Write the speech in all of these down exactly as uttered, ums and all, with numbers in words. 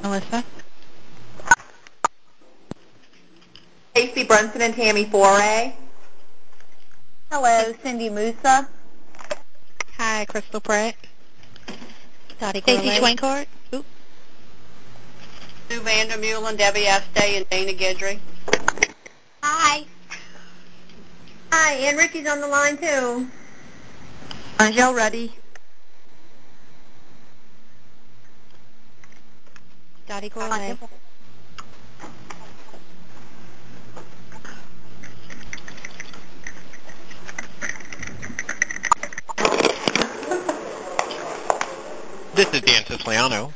Melissa? Casey Brunson and Tammy Foray. Hello, Cindy Musa. Hi, Crystal Pratt. Dottie Stacey Gourlay. Schwankart. Oop. Sue Vandermeulen, Debbie Estee, and Dana Guidry. Hi. Hi, and Ricky's on the line too. Angel Ruddy. Dottie Gourlay. This is Dan Siciliano.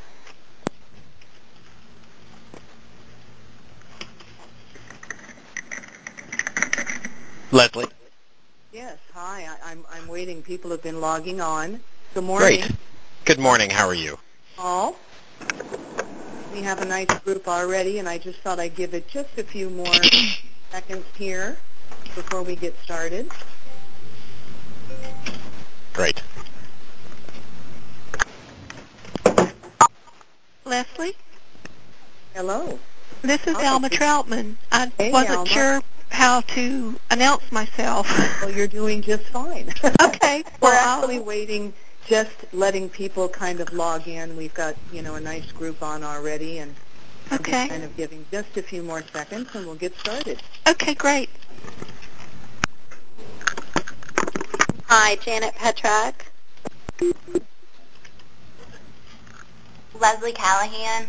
Leslie. Yes, hi. I, I'm I'm waiting. People have been logging on. Good morning. Great. Good morning. How are you? All. We have a nice group already, and I just thought I'd give it just a few more seconds here before we get started. Great. Leslie? Hello. This is Hi. Alma Troutman. I Hey, wasn't Alma. sure how to announce myself. Well, you're doing just fine. Okay. We're Well, actually I'll- waiting, just letting people kind of log in. We've got, you know, a nice group on already, and we're just Okay. kind of giving just a few more seconds, and we'll get started. Okay, great. Hi, Janet Petrak. Leslie Callahan.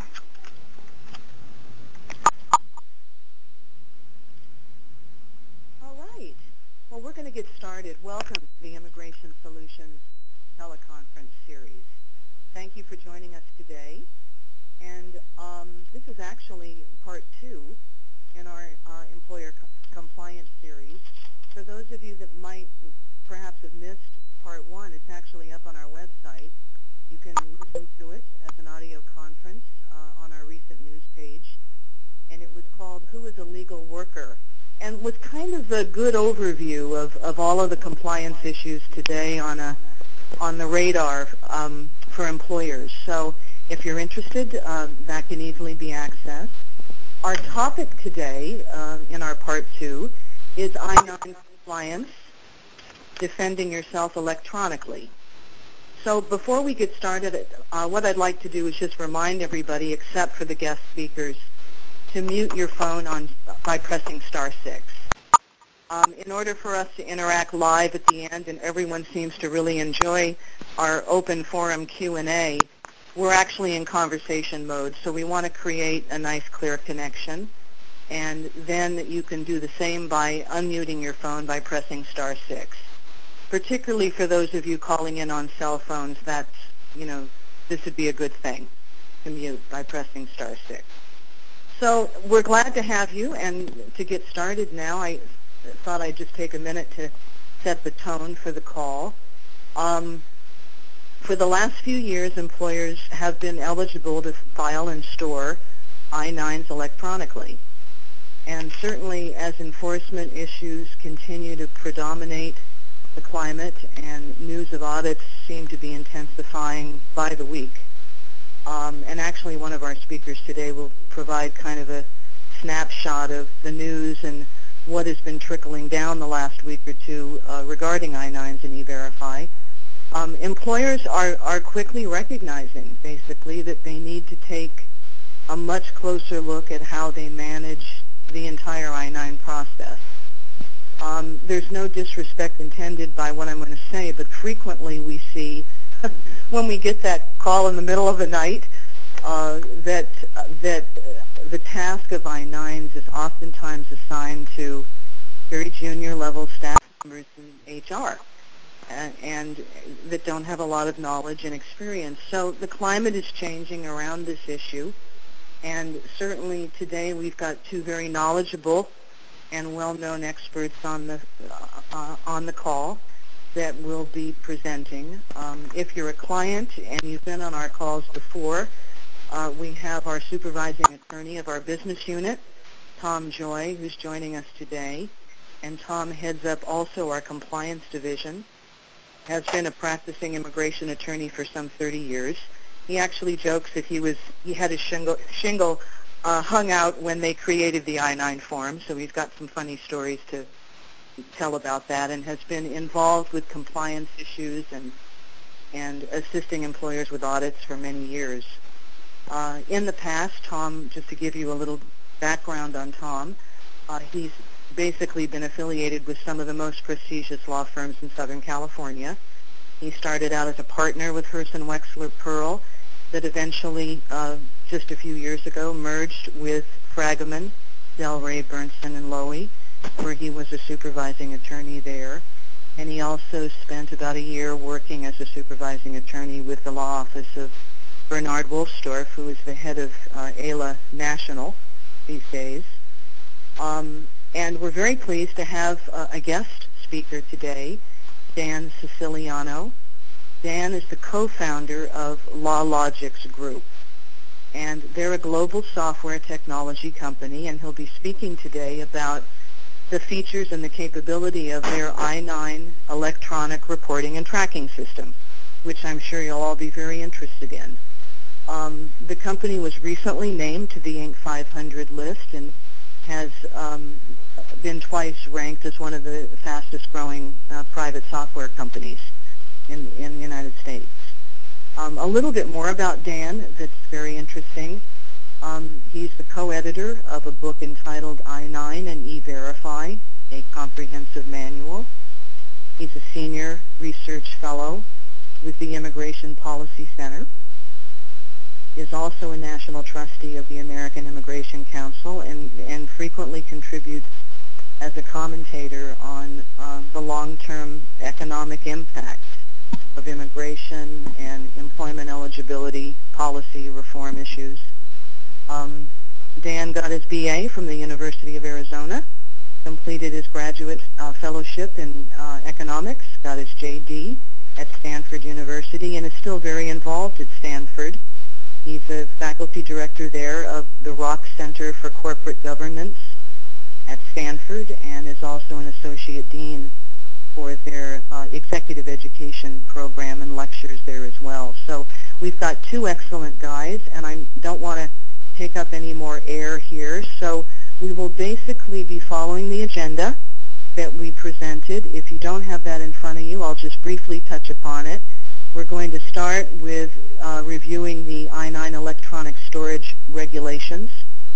All right. Well, we're going to get started. Welcome to the Immigration Solutions teleconference series. Thank you for joining us today. And um, this is actually part two in our uh, employer co- compliance series. For those of you that might perhaps have missed part one, it's actually up on our website. You can listen to it as an audio conference uh, on our recent news page. And it was called Who is a Legal Worker? And was kind of a good overview of, of all of the compliance issues today on a on the radar um, for employers. So if you're interested, uh, that can easily be accessed. Our topic today uh, in our part two is I nine compliance, defending yourself electronically. So before we get started, uh, what I'd like to do is just remind everybody, except for the guest speakers, to mute your phone on by pressing star six. Um, in order for us to interact live at the end, and everyone seems to really enjoy our open forum Q and A, we're actually in conversation mode, so we want to create a nice, clear connection. And then you can do the same by unmuting your phone by pressing star six. Particularly for those of you calling in on cell phones, that's, you know, this would be a good thing to mute by pressing star six. So we're glad to have you, and to get started now, I thought I'd just take a minute to set the tone for the call. Um, for the last few years, employers have been eligible to file and store I nines electronically. And certainly as enforcement issues continue to predominate the climate and news of audits seem to be intensifying by the week. Um, and actually one of our speakers today will provide kind of a snapshot of the news and what has been trickling down the last week or two uh, regarding I nines and E-Verify. Um, employers are, are quickly recognizing, basically, that they need to take a much closer look at how they manage the entire I nine process. Um, there's no disrespect intended by what I'm going to say, but frequently we see when we get that call in the middle of the night uh, that uh, that uh, the task of I nines is oftentimes assigned to very junior level staff members in H R and, and that don't have a lot of knowledge and experience. So the climate is changing around this issue, and certainly today we've got two very knowledgeable and well-known experts on the uh, on the call that will be presenting. Um, if you're a client and you've been on our calls before, uh, we have our supervising attorney of our business unit, Tom Joy, who's joining us today. And Tom heads up also our compliance division, has been a practicing immigration attorney for some thirty years, He actually jokes that he was he had his shingle, shingle uh, hung out when they created the I nine form, so he's got some funny stories to tell about that, and has been involved with compliance issues and and assisting employers with audits for many years. Uh, in the past, Tom, just to give you a little background on Tom, uh, he's basically been affiliated with some of the most prestigious law firms in Southern California. He started out as a partner with Herson Wexler Pearl that eventually, uh, just a few years ago, merged with Fragaman, Delray, Bernstein, and Lowy, where he was a supervising attorney there. And he also spent about a year working as a supervising attorney with the law office of Bernard Wolfstorff, who is the head of uh, A L A National these days. Um, and we're very pleased to have uh, a guest speaker today, Dan Siciliano. Dan is the co-founder of LawLogix Group, and they're a global software technology company, and he'll be speaking today about the features and the capability of their I nine electronic reporting and tracking system, which I'm sure you'll all be very interested in. Um, the company was recently named to the Inc five hundred list and has um, been twice ranked as one of the fastest growing uh, private software companies in, in the United States. Um, a little bit more about Dan that's very interesting. Um, he's the co-editor of a book entitled I nine and E-Verify, a comprehensive manual. He's a senior research fellow with the Immigration Policy Center. Is also a national trustee of the American Immigration Council and, and frequently contributes as a commentator on uh, the long-term economic impact of immigration and employment eligibility policy reform issues. Um, Dan got his B A from the University of Arizona, completed his graduate uh, fellowship in uh, economics, got his J D at Stanford University, and is still very involved at Stanford. He's a faculty director there of the Rock Center for Corporate Governance at Stanford and is also an associate dean for their uh, executive education program and lectures there as well. So we've got two excellent guys, and I don't want to take up any more air here. So we will basically be following the agenda that we presented. If you don't have that in front of you, I'll just briefly touch upon it. We're going to start with uh, reviewing the I nine electronic storage regulations.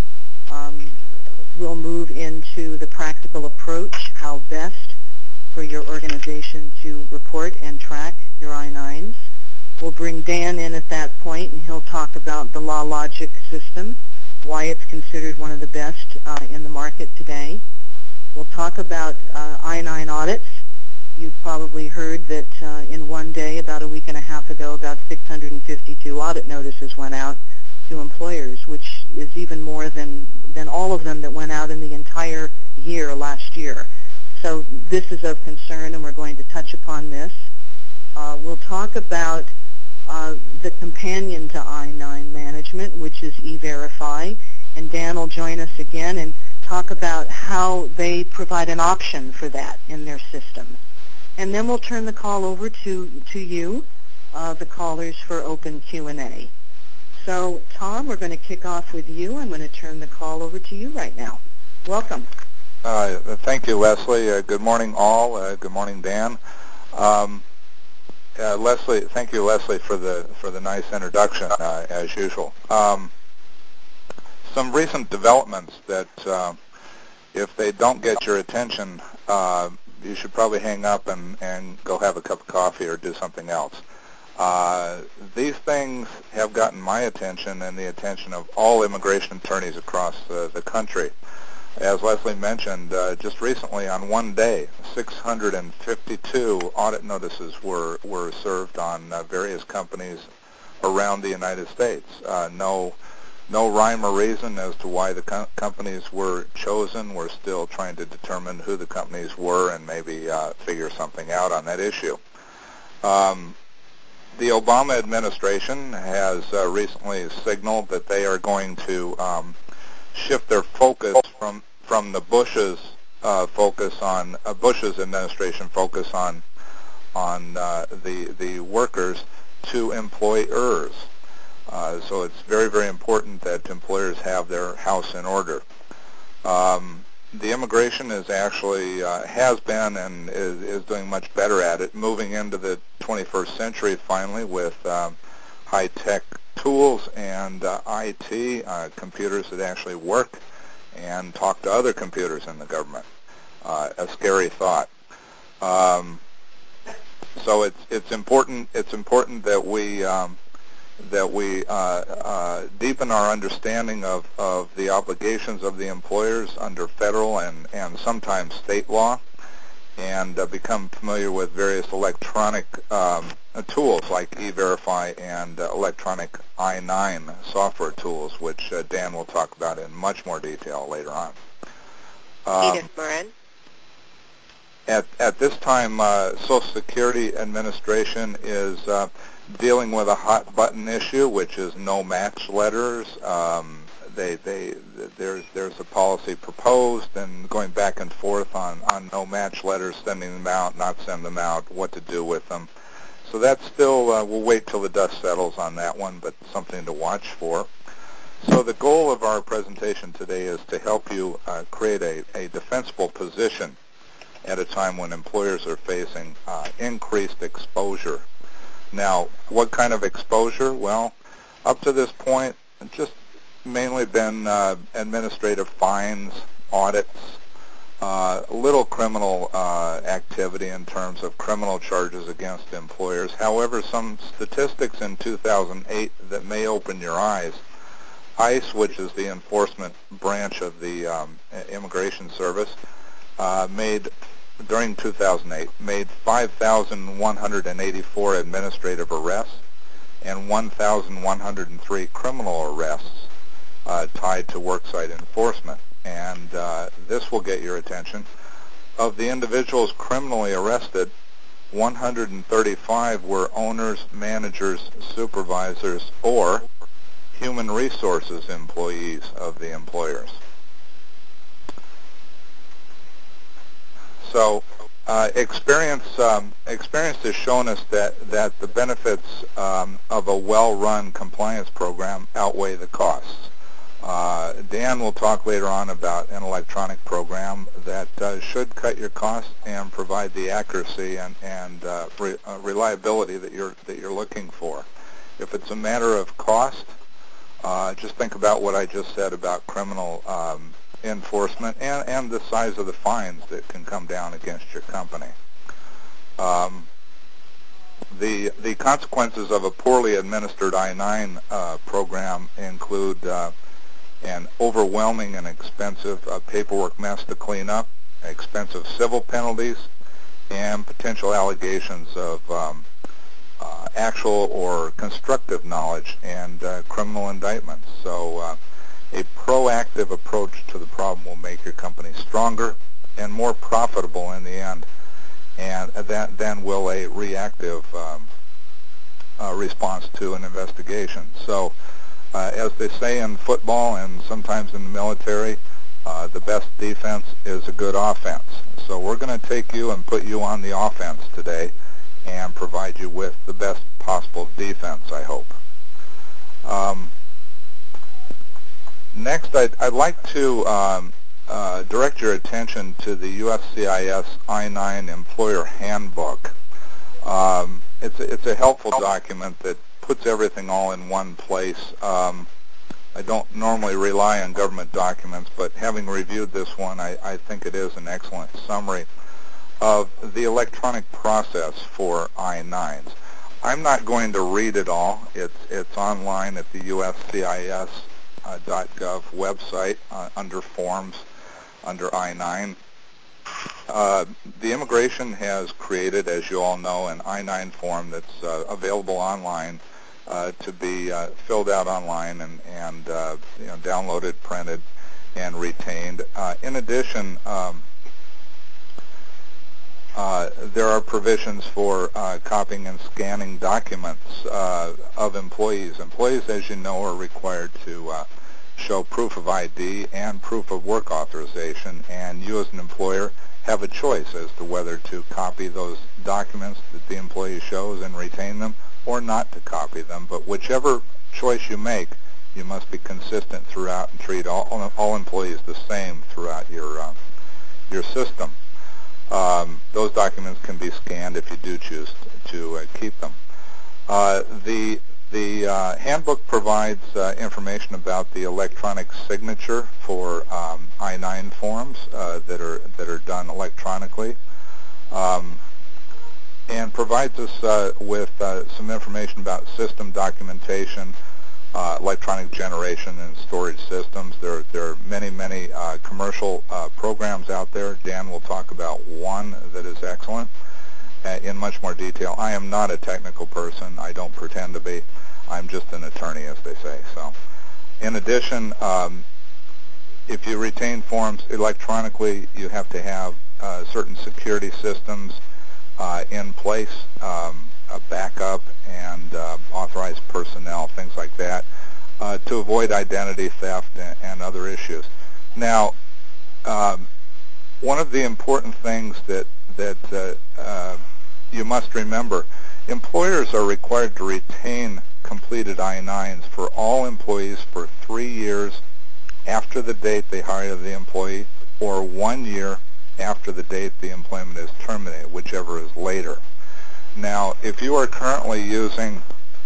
Um, we'll move into the practical approach, how best for your organization to report and track your I nines. We'll bring Dan in at that point, and he'll talk about the LawLogix system, why it's considered one of the best uh, in the market today. We'll talk about uh, I nine audits. You've probably heard that uh, in one day, about a week and a half ago, about six hundred fifty-two audit notices went out to employers, which is even more than, than all of them that went out in the entire year last year. So this is of concern, and we're going to touch upon this. Uh, we'll talk about uh, the companion to I nine management, which is E-Verify, and Dan will join us again and talk about how they provide an option for that in their system. And then we'll turn the call over to, to you, uh, the callers, for open Q and A. So, Tom, we're going to kick off with you. I'm going to turn the call over to you right now. Welcome. Uh, thank you, Leslie. Uh, good morning, all. Uh, good morning, Dan. Um, uh, Leslie, thank you, Leslie, for the for the nice introduction, uh, as usual. Um, some recent developments that, uh, if they don't get your attention, uh, you should probably hang up and, and go have a cup of coffee or do something else. Uh, these things have gotten my attention and the attention of all immigration attorneys across the, the country. As Leslie mentioned, uh, just recently on one day, six hundred fifty-two audit notices were, were served on uh, various companies around the United States. Uh, no No rhyme or reason as to why the co- companies were chosen. We're still trying to determine who the companies were and maybe uh, figure something out on that issue. Um, the Obama administration has uh, recently signaled that they are going to um, shift their focus from from the Bush's uh, focus on uh, Bush's administration focus on on uh, the the workers to employers. Uh, so it's very, very important that employers have their house in order. Um, the immigration is actually, uh, has been and is, is doing much better at it, moving into the twenty-first century finally with um, high-tech tools and uh, I T, uh, computers that actually work and talk to other computers in the government. Uh, a scary thought. Um, so it's it's important it's important that we um, that we uh, uh, deepen our understanding of, of the obligations of the employers under federal and, and sometimes state law, and uh, become familiar with various electronic um, tools like E-Verify and uh, electronic I nine software tools, which uh, Dan will talk about in much more detail later on. Um, Edith Murren. At, at this time, uh, Social Security Administration is uh, dealing with a hot button issue, which is no match letters. Um, they, they, there's, there's a policy proposed and going back and forth on, on no match letters, sending them out, not send them out, what to do with them. So that's still, uh, we'll wait till the dust settles on that one, but something to watch for. So the goal of our presentation today is to help you uh, create a, a defensible position at a time when employers are facing uh, increased exposure. Now, what kind of exposure? Well, up to this point, it's just mainly been uh, administrative fines, audits, uh, little criminal uh, activity in terms of criminal charges against employers. However, some statistics in two thousand eight that may open your eyes. ICE, which is the enforcement branch of the um, Immigration Service, uh, made during two thousand eight, made five thousand one hundred eighty-four administrative arrests and one thousand one hundred three criminal arrests uh, tied to worksite enforcement. And uh, this will get your attention. Of the individuals criminally arrested, one hundred thirty-five were owners, managers, supervisors, or human resources employees of the employers. So uh, experience um, experience has shown us that, that the benefits um, of a well-run compliance program outweigh the costs. Uh, Dan will talk later on about an electronic program that uh, should cut your costs and provide the accuracy and, and uh, re, uh, reliability that you're that you're looking for. If it's a matter of cost, uh, just think about what I just said about criminal um, enforcement and, and the size of the fines that can come down against your company. Um, the the consequences of a poorly administered I nine uh, program include uh, an overwhelming and expensive uh, paperwork mess to clean up, expensive civil penalties, and potential allegations of um, uh, actual or constructive knowledge and uh, criminal indictments. So uh, a proactive approach to the problem will make your company stronger and more profitable in the end, and that then will a reactive um, uh, response to an investigation. So uh, as they say in football and sometimes in the military, uh, the best defense is a good offense. So we're going to take you and put you on the offense today and provide you with the best possible defense, I hope. Um, next, I'd, I'd like to um, uh, direct your attention to the U S C I S I nine Employer Handbook. Um, it's, a, it's a helpful document that puts everything all in one place. Um, I don't normally rely on government documents, but having reviewed this one, I, I think it is an excellent summary of the electronic process for I nines. I'm not going to read it all. It's, it's online at the U S C I S dot gov website uh, under Forms, under I nine. Uh, the immigration has created, as you all know, an I nine form that's uh, available online uh, to be uh, filled out online and, and uh, you know, downloaded, printed, and retained. Uh, in addition, um, uh, there are provisions for uh, copying and scanning documents uh, of employees. Employees, as you know, are required to uh, show proof of I D and proof of work authorization, and you as an employer have a choice as to whether to copy those documents that the employee shows and retain them or not to copy them. But whichever choice you make, you must be consistent throughout and treat all, all employees the same throughout your, uh, your system. Um, those documents can be scanned if you do choose to, to uh, keep them. Uh, the the uh, handbook provides uh, information about the electronic signature for um, I nine forms uh, that are that are done electronically, um, and provides us uh, with uh, some information about system documentation, uh, electronic generation, and storage systems. There, there are many, many uh, commercial uh, programs out there. Dan will talk about one that is excellent uh, in much more detail. I am not a technical person. I don't pretend to be. I'm just an attorney, as they say. So, in addition, um, if you retain forms electronically, you have to have uh, certain security systems uh, in place, um, a backup and uh, authorized personnel, things like that, uh, to avoid identity theft and, and other issues. Now, um, one of the important things that that uh, uh, you must remember, employers are required to retain completed I nines for all employees for three years after the date they hire the employee, or one year after the date the employment is terminated, whichever is later. Now, if you are currently using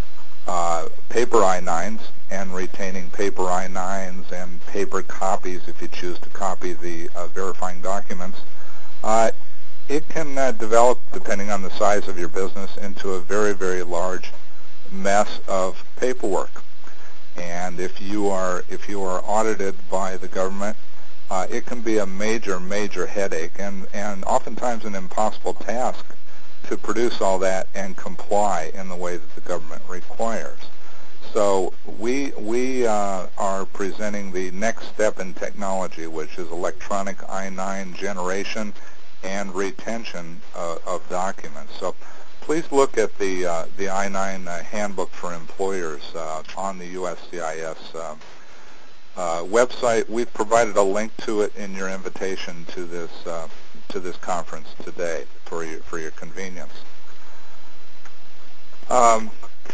uh, paper I nines and retaining paper I nines and paper copies if you choose to copy the uh, verifying documents, uh, it can uh, develop, depending on the size of your business, into a very, very large mess of paperwork. And if you are if you are audited by the government, uh, it can be a major, major headache and, and oftentimes an impossible task to produce all that and comply in the way that the government requires. So we we uh, are presenting the next step in technology, which is electronic I nine generation and retention uh, of documents. So please look at the uh, the I nine uh, handbook for employers uh, on the U S C I S uh, uh, website. We've provided a link to it in your invitation to this uh, to this conference today for your for your convenience. Um,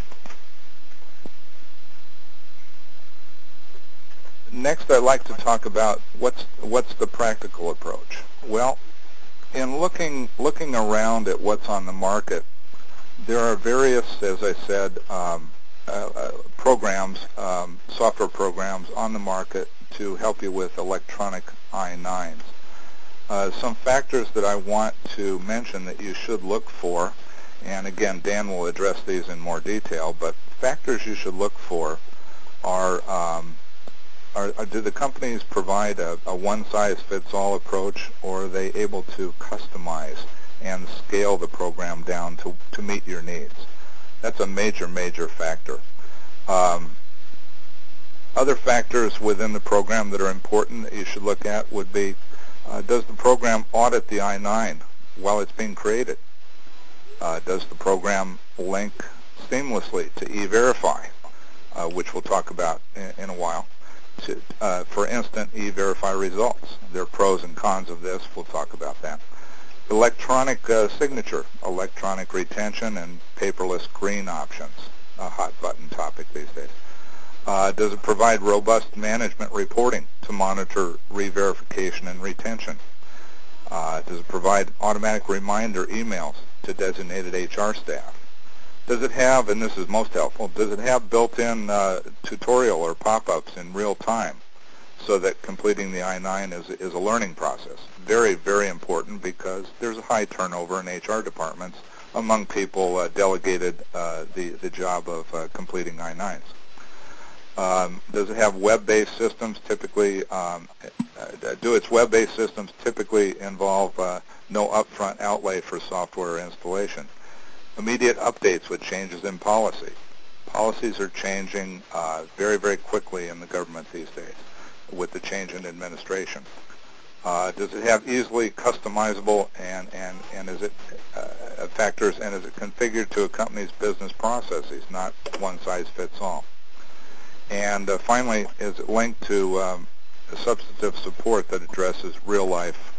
next, I'd like to talk about what's what's the practical approach. Well, in looking looking around at what's on the market, there are various, as I said, um, uh, uh, programs, um, software programs on the market to help you with electronic I nines. Uh, some factors that I want to mention that you should look for, and again, Dan will address these in more detail, but factors you should look for are, um, are, are do the companies provide a, a one-size-fits-all approach, or are they able to customize and scale the program down to, to meet your needs? That's a major, major factor. Um, other factors within the program that are important that you should look at would be, uh, does the program audit the I nine while it's being created? Uh, does the program link seamlessly to E-Verify, uh, which we'll talk about in, in a while? To, uh, for instant E-Verify results. There are pros and cons of this. We'll talk about that. Electronic uh, signature, electronic retention, and paperless green options, a hot button topic these days. Uh, does it provide robust management reporting to monitor re-verification and retention? Uh, does it provide automatic reminder emails to designated H R staff? Does it have, and this is most helpful, does it have built-in uh, tutorial or pop-ups in real time, so that completing the I nine is, is a learning process? Very, very important, because there's a high turnover in H R departments among people uh, delegated uh, the, the job of uh, completing I nines. Um, does it have web-based systems? Typically, um, uh, do its web-based systems typically involve uh, no upfront outlay for software installation? Immediate updates with changes in policy. Policies are changing uh, very, very quickly in the government these days with the change in administration. Uh, does it have easily customizable and, and, and is it uh, factors and is it configured to a company's business processes, not one size fits all? And uh, finally, is it linked to um, substantive support that addresses real-life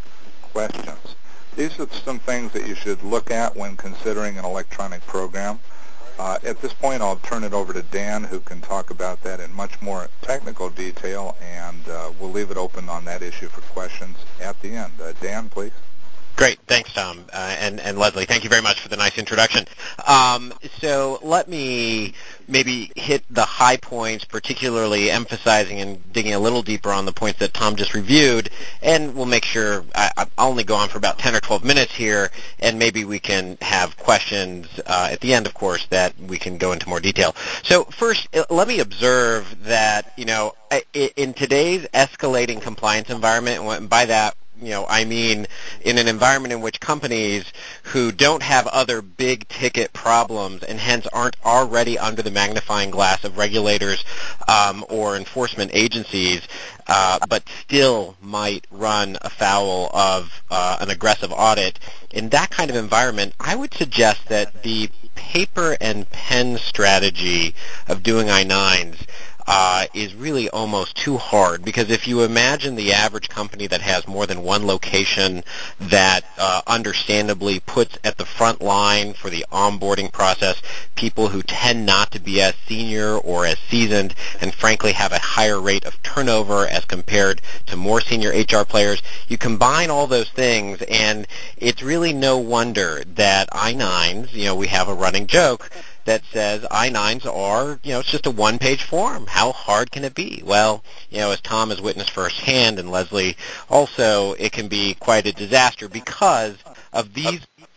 questions? These are some things that you should look at when considering an electronic program. Uh, at this point, I'll turn it over to Dan, who can talk about that in much more technical detail, and uh, we'll leave it open on that issue for questions at the end. Uh, Dan, please. Great. Thanks, Tom. Uh, and, and Leslie, thank you very much for the nice introduction. Um, so let me maybe hit the high points, particularly emphasizing and digging a little deeper on the points that Tom just reviewed, and we'll make sure I, I'll only go on for about ten or twelve minutes here, and maybe we can have questions uh, at the end, of course, that we can go into more detail. So first, let me observe that, you know, in today's escalating compliance environment, and by that, you know, I mean in an environment in which companies who don't have other big ticket problems and hence aren't already under the magnifying glass of regulators um, or enforcement agencies, uh, but still might run afoul of uh, an aggressive audit, in that kind of environment, I would suggest that the paper and pen strategy of doing I nines Uh, is really almost too hard, because if you imagine the average company that has more than one location that uh, understandably puts at the front line for the onboarding process people who tend not to be as senior or as seasoned and frankly have a higher rate of turnover as compared to more senior H R players, you combine all those things and it's really no wonder that I nines, you know, we have a running joke that says I nines are, you know, it's just a one-page form. How hard can it be? Well, you know, as Tom has witnessed firsthand, and Leslie also, it can be quite a disaster because of these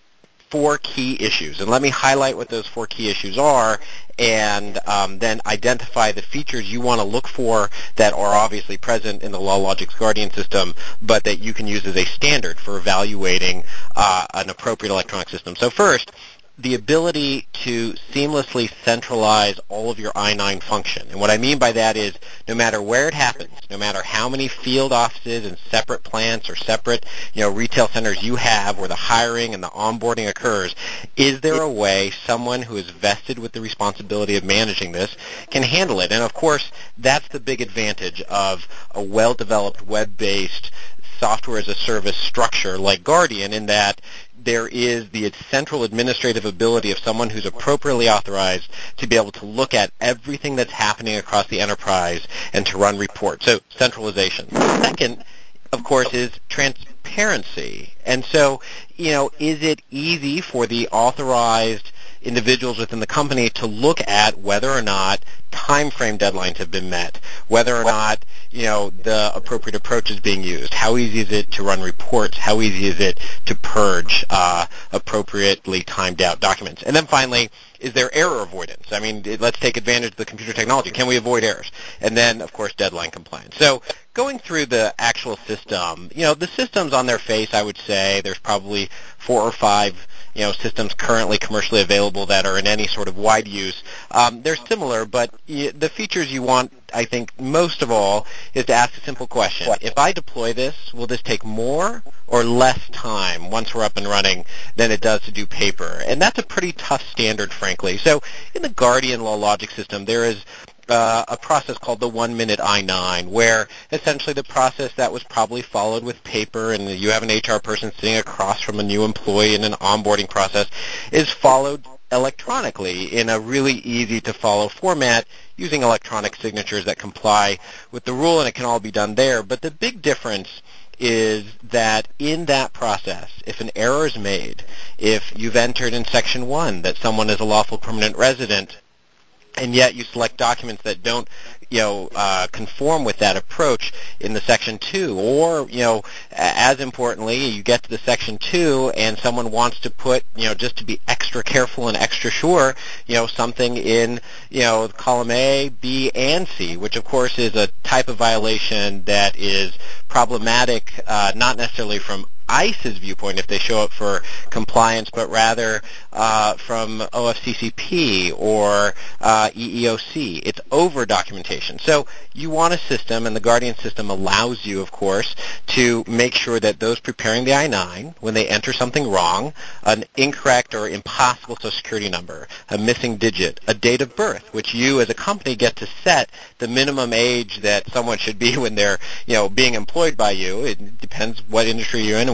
four key issues. And let me highlight what those four key issues are, and um, then identify the features you want to look for that are obviously present in the LawLogix Guardian system, but that you can use as a standard for evaluating uh, an appropriate electronic system. So first, the ability to seamlessly centralize all of your I nine function. And what I mean by that is no matter where it happens, no matter how many field offices and separate plants or separate, you know, retail centers you have where the hiring and the onboarding occurs, is there a way someone who is vested with the responsibility of managing this can handle it? And of course, that's the big advantage of a well-developed web-based software as a service structure like Guardian, in that there is the central administrative ability of someone who's appropriately authorized to be able to look at everything that's happening across the enterprise and to run reports. So centralization. Second, of course, is transparency. And so, you know, is it easy for the authorized individuals within the company to look at whether or not time frame deadlines have been met, whether or not, you know, the appropriate approach is being used, how easy is it to run reports, how easy is it to purge uh, appropriately timed out documents. And then finally, is there error avoidance? I mean, let's take advantage of the computer technology. Can we avoid errors? And then, of course, deadline compliance. So going through the actual system, you know, the systems on their face, I would say there's probably four or five you know, systems currently commercially available that are in any sort of wide use. Um, they're similar, but y- the features you want, I think, most of all, is to ask a simple question. If I deploy this, will this take more or less time once we're up and running than it does to do paper? And that's a pretty tough standard, frankly. So in the Guardian LawLogix system, there is Uh, a process called the one-minute I nine, where essentially the process that was probably followed with paper, and you have an H R person sitting across from a new employee in an onboarding process, is followed electronically in a really easy-to-follow format using electronic signatures that comply with the rule, and it can all be done there. But the big difference is that in that process, if an error is made, if you've entered in Section one that someone is a lawful permanent resident, and yet you select documents that don't, you know, uh, conform with that approach in the Section two. Or, you know, as importantly, you get to the Section two and someone wants to put, you know, just to be extra careful and extra sure, you know, something in, you know, column A, B, and C, which of course is a type of violation that is problematic, uh, not necessarily from ICE's viewpoint if they show up for compliance, but rather uh, from O F C C P or uh, E E O C. It's over documentation. So you want a system, and the Guardian system allows you, of course, to make sure that those preparing the I nine, when they enter something wrong, an incorrect or impossible Social Security number, a missing digit, a date of birth, which you as a company get to set the minimum age that someone should be when they're, you know, being employed by you. It depends what industry you're in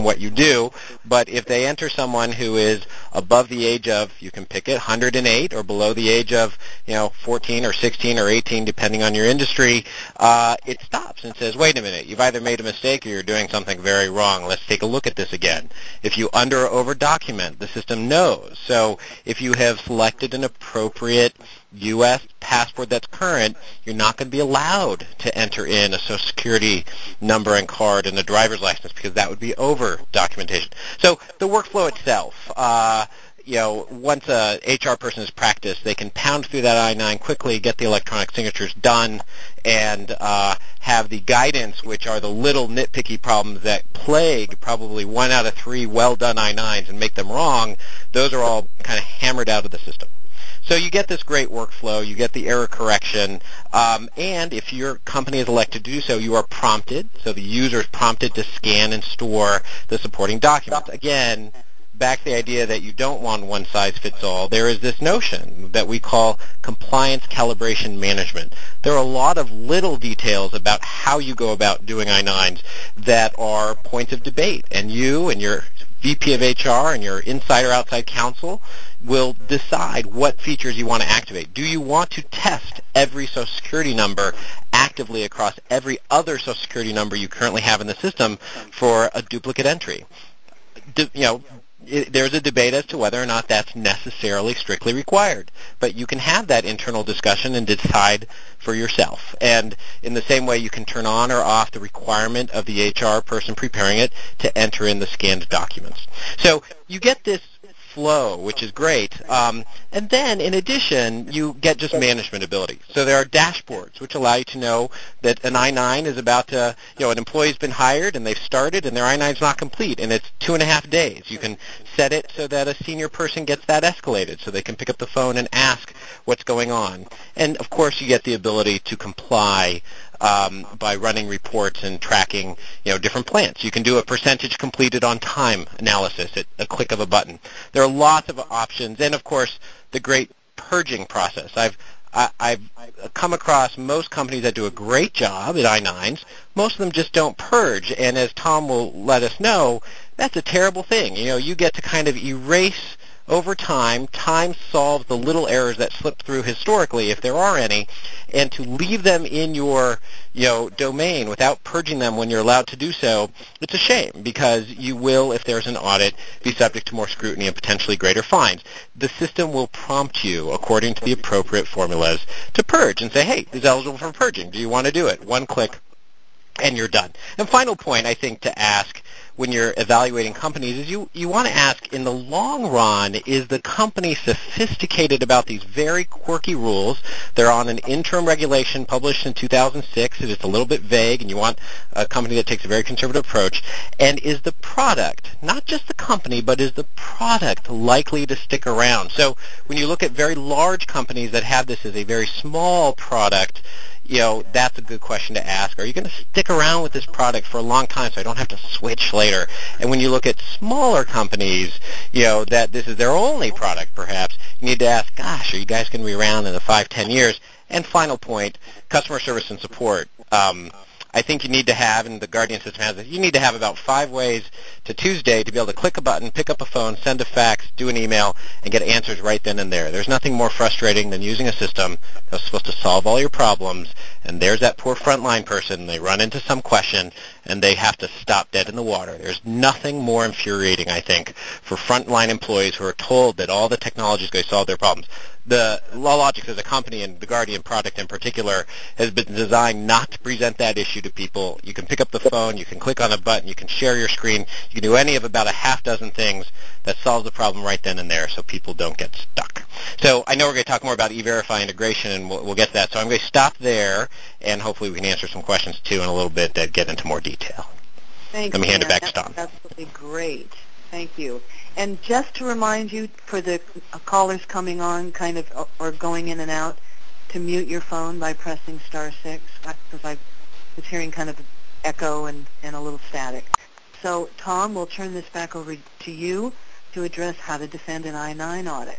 in what you do. But if they enter someone who is above the age of, you can pick it, one hundred eight, or below the age of, you know, fourteen or sixteen or eighteen, depending on your industry, uh, it stops and says, wait a minute, you've either made a mistake or you're doing something very wrong. Let's take a look at this again. If you under or over document, the system knows. So if you have selected an appropriate U S passport that's current, you're not going to be allowed to enter in a Social Security number and card and a driver's license because that would be over documentation. So the workflow itself, uh, you know, once a H R person has practiced, they can pound through that I nine quickly, get the electronic signatures done, and uh, have the guidance, which are the little nitpicky problems that plague probably one out of three well-done I nines and make them wrong. Those are all kind of hammered out of the system. So you get this great workflow, you get the error correction, um, and if your company is elected to do so, you are prompted, so the user is prompted to scan and store the supporting documents. Again, back to the idea that you don't want one size fits all, there is this notion that we call compliance calibration management. There are a lot of little details about how you go about doing I nines that are points of debate, and you and your V P of H R and your inside or outside counsel will decide what features you want to activate. Do you want to test every Social Security number actively across every other Social Security number you currently have in the system for a duplicate entry? Do, you know, it, there's a debate as to whether or not that's necessarily strictly required, but you can have that internal discussion and decide for yourself. And in the same way, you can turn on or off the requirement of the H R person preparing it to enter in the scanned documents. So you get this flow, which is great. Um, and then, in addition, you get just management ability. So there are dashboards, which allow you to know that an I nine is about to, you know, an employee's been hired and they've started and their I nine's not complete, and it's two and a half days. You can set it so that a senior person gets that escalated, so they can pick up the phone and ask what's going on. And, of course, you get the ability to comply Um, by running reports and tracking, you know, different plants. You can do a percentage completed on time analysis at a click of a button. There are lots of options, and of course, the great purging process. I've I, I've come across most companies that do a great job at I nines. Most of them just don't purge, and as Tom will let us know, that's a terrible thing. You know, you get to kind of erase over time. Time solves the little errors that slip through historically, if there are any, and to leave them in your, you know, domain without purging them when you're allowed to do so, it's a shame, because you will, if there's an audit, be subject to more scrutiny and potentially greater fines. The system will prompt you, according to the appropriate formulas, to purge and say, hey, this is eligible for purging. Do you want to do it? One click, and you're done. And final point, I think, to ask when you're evaluating companies is you, you want to ask, in the long run, is the company sophisticated about these very quirky rules? They're on an interim regulation published in two thousand six. It's a little bit vague, and you want a company that takes a very conservative approach. And is the product, not just the company, but is the product likely to stick around? So when you look at very large companies that have this as a very small product, you know, that's a good question to ask. Are you going to stick around with this product for a long time so I don't have to switch later? And when you look at smaller companies, you know, that this is their only product perhaps, you need to ask, gosh, are you guys going to be around in the five, ten years? And final point, customer service and support. Um, I think you need to have, and the Guardian system has it, you need to have about five ways to Tuesday to be able to click a button, pick up a phone, send a fax, do an email, and get answers right then and there. There's nothing more frustrating than using a system that's supposed to solve all your problems, and there's that poor frontline person. They run into some question, and they have to stop dead in the water. There's nothing more infuriating, I think, for frontline employees who are told that all the technology is going to solve their problems. The LawLogix as a company, and the Guardian product in particular, has been designed not to present that issue to people. You can pick up the phone, you can click on a button, you can share your screen, you can do any of about a half dozen things that solves the problem right then and there so people don't get stuck. So I know we're going to talk more about E-Verify integration, and we'll, we'll get to that. So I'm going to stop there, and hopefully we can answer some questions, too, in a little bit that get into more detail. Thanks, Let me hand Dan. it back to Tom. That's absolutely great. Thank you. And just to remind you, for the callers coming on kind of or going in and out, to mute your phone by pressing star six, because I was hearing kind of echo and, and a little static. So, Tom, we'll turn this back over to you to address how to defend an I nine audit.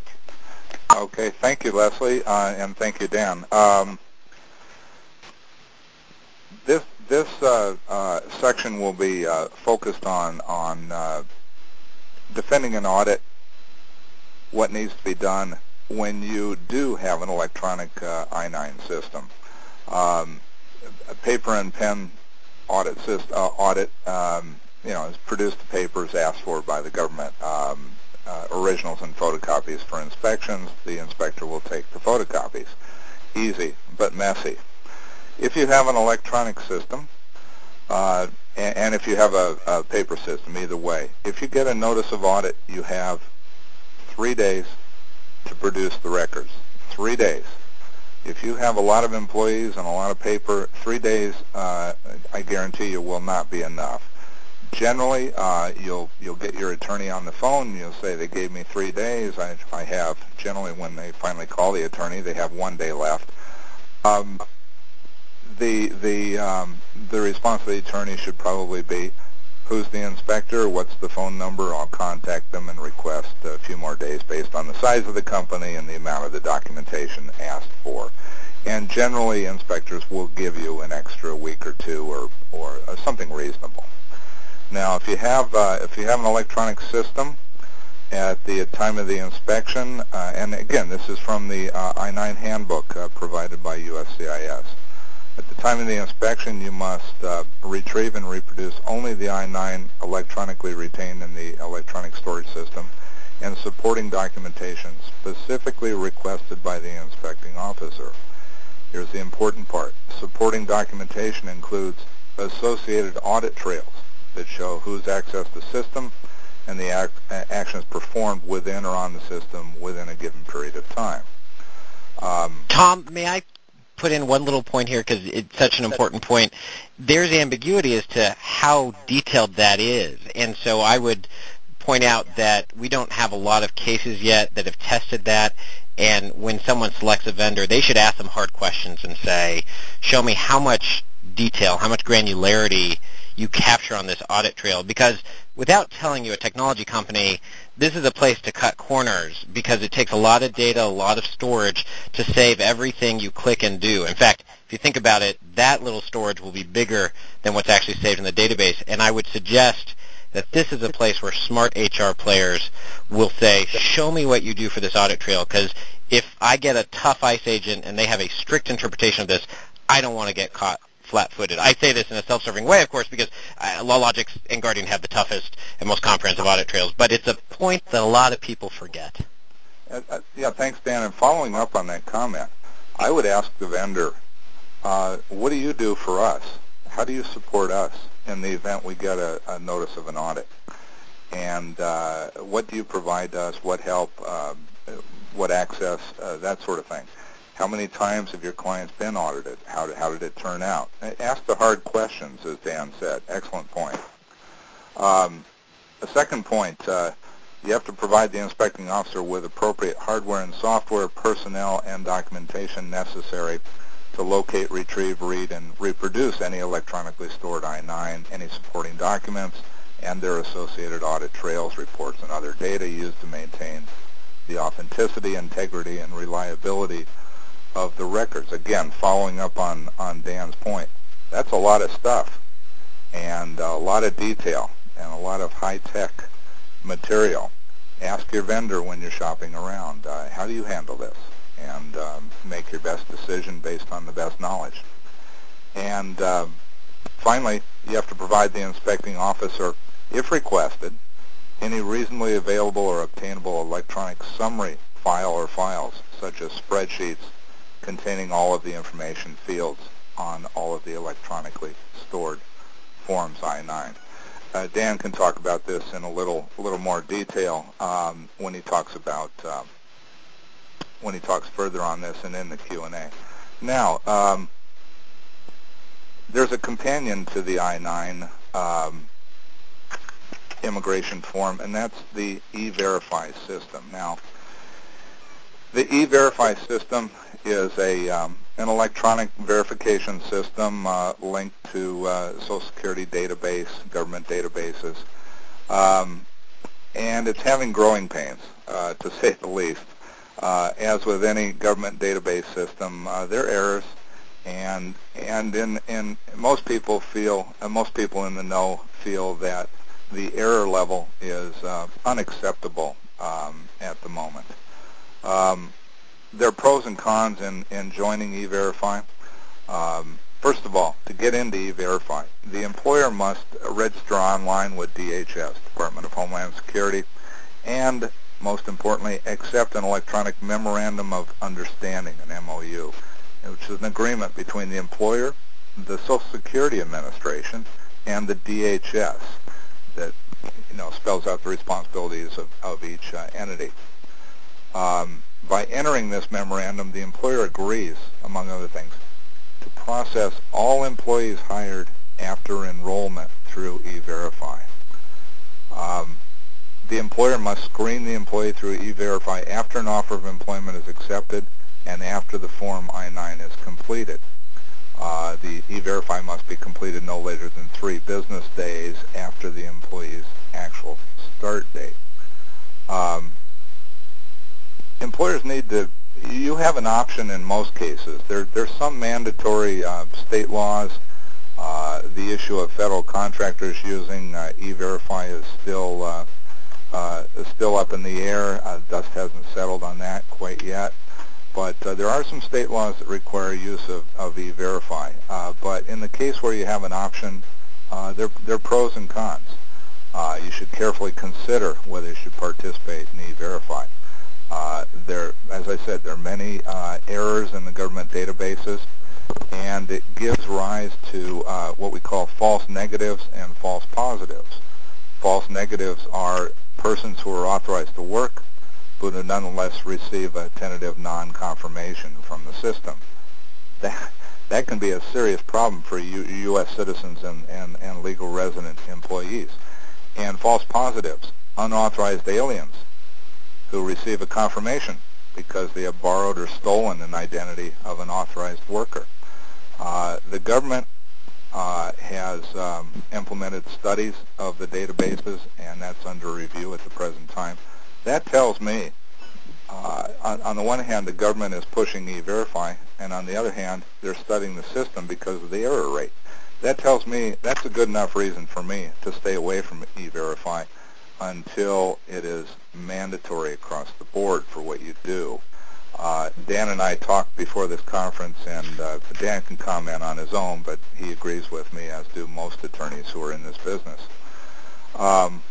Okay, thank you, Leslie, uh, and thank you, Dan. Um, this this uh, uh, section will be uh, focused on, on uh, defending an audit, what needs to be done when you do have an electronic uh, I nine system. Um, a paper and pen audit, system, uh, audit um, you know, is produce the papers asked for by the government, um, uh, originals and photocopies for inspections. The inspector will take the photocopies. Easy, but messy. If you have an electronic system, uh, and, and if you have a, a paper system, either way, if you get a notice of audit, you have three days to produce the records. Three days. If you have a lot of employees and a lot of paper, three days, uh, I guarantee you, will not be enough. Generally, uh, you'll you'll get your attorney on the phone. You'll say, they gave me three days. I, I have, generally when they finally call the attorney, they have one day left. Um, the the um, the response of the attorney should probably be, who's the inspector? What's the phone number? I'll contact them and request a few more days based on the size of the company and the amount of the documentation asked for. And generally, inspectors will give you an extra week or two or, or uh, something reasonable. Now, if you have uh, if you have an electronic system at the time of the inspection, uh, and again, this is from the uh, I nine handbook uh, provided by U S C I S. At the time of the inspection, you must uh, retrieve and reproduce only the I nine electronically retained in the electronic storage system and supporting documentation specifically requested by the inspecting officer. Here's the important part. Supporting documentation includes associated audit trails that show who's accessed the system and the act, actions performed within or on the system within a given period of time. Um, Tom, may I put in one little point here because it's such an important point. There's ambiguity as to how detailed that is, and so I would point out that we don't have a lot of cases yet that have tested that, and when someone selects a vendor, they should ask them hard questions and say, show me how much detail, how much granularity you capture on this audit trail, because without telling you a technology company, this is a place to cut corners because it takes a lot of data, a lot of storage to save everything you click and do. In fact, if you think about it, that little storage will be bigger than what's actually saved in the database, and I would suggest that this is a place where smart H R players will say, show me what you do for this audit trail, because if I get a tough ICE agent and they have a strict interpretation of this, I don't want to get caught flat-footed. I say this in a self-serving way, of course, because uh, LawLogix and Guardian have the toughest and most comprehensive audit trails, but it's a point that a lot of people forget. Uh, uh, yeah, thanks, Dan. And following up on that comment, I would ask the vendor, uh, what do you do for us? How do you support us in the event we get a, a notice of an audit? And uh, what do you provide us? What help? Uh, what access? Uh, that sort of thing. How many times have your clients been audited? How did, how did it turn out? Ask the hard questions, as Dan said. Excellent point. Um, the second point, uh, you have to provide the inspecting officer with appropriate hardware and software, personnel, and documentation necessary to locate, retrieve, read, and reproduce any electronically stored I nine, any supporting documents, and their associated audit trails, reports, and other data used to maintain the authenticity, integrity, and reliability of the records. Again, following up on, on Dan's point, that's a lot of stuff and a lot of detail and a lot of high-tech material. Ask your vendor when you're shopping around, uh, how do you handle this? And um, make your best decision based on the best knowledge. And um, finally, you have to provide the inspecting officer, if requested, any reasonably available or obtainable electronic summary file or files, such as spreadsheets, containing all of the information fields on all of the electronically stored forms I nine. Uh, Dan can talk about this in a little, a little more detail um, when he talks about uh, when he talks further on this and in the Q and A. Now, um, there's a companion to the I nine um, immigration form, and that's the E-Verify system. Now, the E-Verify system is a um, an electronic verification system uh, linked to uh, Social Security database, government databases, um, and it's having growing pains, uh, to say the least. Uh, as with any government database system, uh, there are errors, and and in in most people feel uh, most people in the know feel that the error level is uh, unacceptable um, at the moment. Um, there are pros and cons in, in joining E-Verify. Um, first of all, to get into E-Verify, the employer must register online with D H S, Department of Homeland Security, and most importantly, accept an electronic memorandum of understanding, an M O U, which is an agreement between the employer, the Social Security Administration, and the D H S that you know spells out the responsibilities of, of each uh, entity. Um, by entering this memorandum, the employer agrees, among other things, to process all employees hired after enrollment through E-Verify. Um, the employer must screen the employee through E-Verify after an offer of employment is accepted and after the Form I nine is completed. Uh, the E-Verify must be completed no later than three business days after the employee's actual start date. Um, employers need to, you have an option in most cases. There, there's some mandatory uh, state laws. Uh, the issue of federal contractors using uh, E-Verify is still uh, uh, is still up in the air. Uh, dust hasn't settled on that quite yet. But uh, there are some state laws that require use of, of E-Verify. Uh, but in the case where you have an option, uh, there, there are pros and cons. Uh, you should carefully consider whether you should participate in E-Verify. Uh, there, as I said, there are many uh, errors in the government databases, and it gives rise to uh, what we call false negatives and false positives. False negatives are persons who are authorized to work, but who nonetheless receive a tentative non-confirmation from the system. That, that can be a serious problem for U, U.S. citizens and, and, and legal resident employees. And false positives, unauthorized aliens who receive a confirmation because they have borrowed or stolen an identity of an authorized worker. Uh, the government uh, has um, implemented studies of the databases, and that's under review at the present time. That tells me, uh, on, on the one hand, the government is pushing E-Verify, and on the other hand, they're studying the system because of the error rate. That tells me that's a good enough reason for me to stay away from E-Verify until it is mandatory across the board for what you do. Uh, Dan and I talked before this conference, and uh, Dan can comment on his own, but he agrees with me, as do most attorneys who are in this business. Um,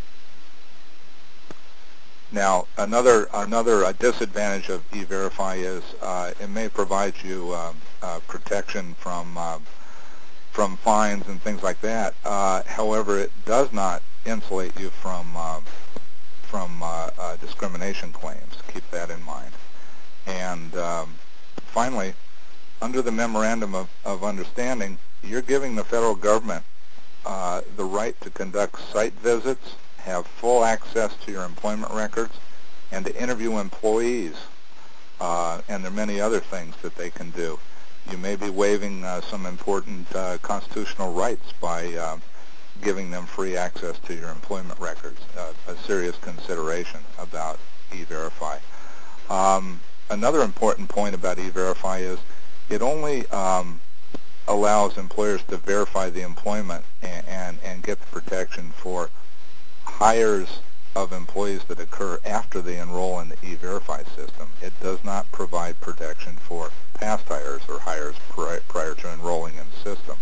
now, another another uh, disadvantage of E-Verify is uh, it may provide you um, uh, protection from uh, from fines and things like that. Uh, however, it does not insulate you from uh, from uh, uh, discrimination claims. Keep that in mind. And um, finally, under the Memorandum of, of Understanding, you're giving the federal government uh, the right to conduct site visits, have full access to your employment records, and to interview employees. Uh, and there are many other things that they can do. You may be waiving uh, some important uh, constitutional rights by uh, giving them free access to your employment records, uh, a serious consideration about E-Verify. Um, another important point about E-Verify is it only um, allows employers to verify the employment and, and, and get the protection for hires of employees that occur after they enroll in the E-Verify system. It does not provide protection for past hires or hires pri prior to enrolling in the system.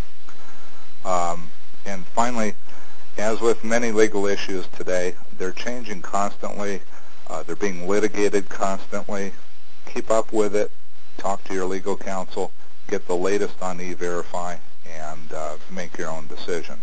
Um, and finally, as with many legal issues today, they're changing constantly. Uh, they're being litigated constantly. Keep up with it. Talk to your legal counsel. Get the latest on E-Verify and uh, make your own decision.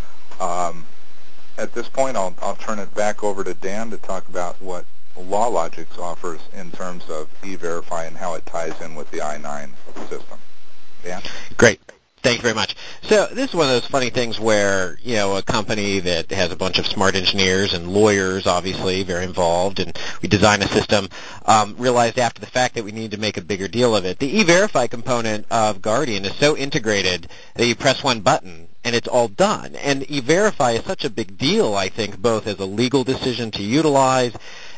Um, at this point, I'll, I'll turn it back over to Dan to talk about what LawLogix offers in terms of E-Verify and how it ties in with the I nine system. Dan? Great. Thank you very much. So this is one of those funny things where, you know, a company that has a bunch of smart engineers and lawyers, obviously, very involved, and we design a system, um, realized after the fact that we need to make a bigger deal of it. The E-Verify component of Guardian is so integrated that you press one button and it's all done. And E-Verify is such a big deal, I think, both as a legal decision to utilize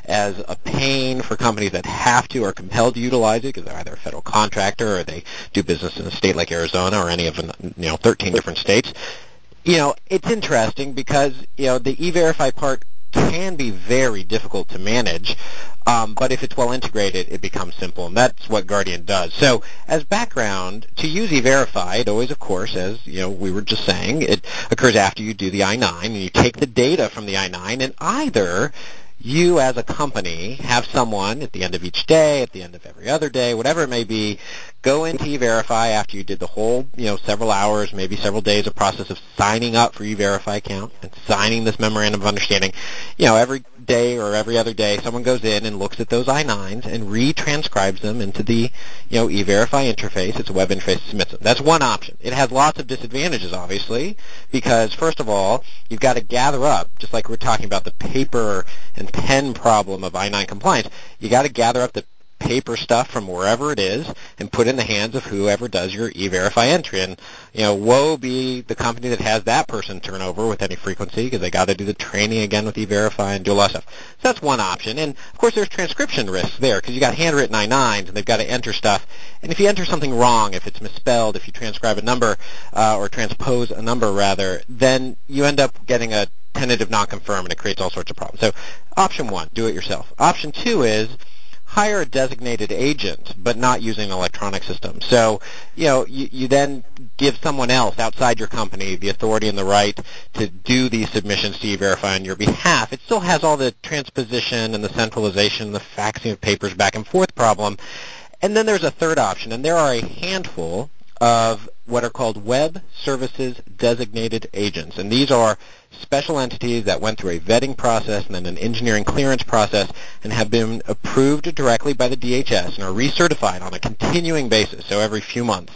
as a pain for companies that have to or compelled to utilize it because they're either a federal contractor or they do business in a state like Arizona or any of the, you know, thirteen different states. You know, it's interesting because, you know, the E-Verify part can be very difficult to manage, um, but if it's well integrated, it becomes simple, and that's what Guardian does. So as background, to use E-Verify, it always, of course, as you know, we were just saying, it occurs after you do the I nine, and you take the data from the I nine, and either you as a company have someone at the end of each day, at the end of every other day, whatever it may be, go into E-Verify after you did the whole, you know, several hours, maybe several days of process of signing up for E-Verify account and signing this memorandum of understanding. You know, every day or every other day, someone goes in and looks at those I nines and retranscribes them into the, you know, E-Verify interface. It's a web interface that submits them. That's one option. It has lots of disadvantages, obviously, because first of all, you've got to gather up, just like we're talking about the paper and pen problem of I nine compliance, you got to gather up the paper stuff from wherever it is and put it in the hands of whoever does your E-Verify entry. And, you know, woe be the company that has that person turn over with any frequency because they got to do the training again with E-Verify and do a lot of stuff. So that's one option. And, of course, there's transcription risks there because you got handwritten I nines and they've got to enter stuff. And if you enter something wrong, if it's misspelled, if you transcribe a number uh, or transpose a number, rather, then you end up getting a tentative non-confirm and it creates all sorts of problems. So option one, do it yourself. Option two is hire a designated agent, but not using an electronic system. So, you know, you, you then give someone else outside your company the authority and the right to do these submissions to E-Verify on your behalf. It still has all the transposition and the centralization, the faxing of papers back and forth problem. And then there's a third option, and there are a handful of what are called web services designated agents. And these are special entities that went through a vetting process and then an engineering clearance process and have been approved directly by the D H S and are recertified on a continuing basis, so every few months,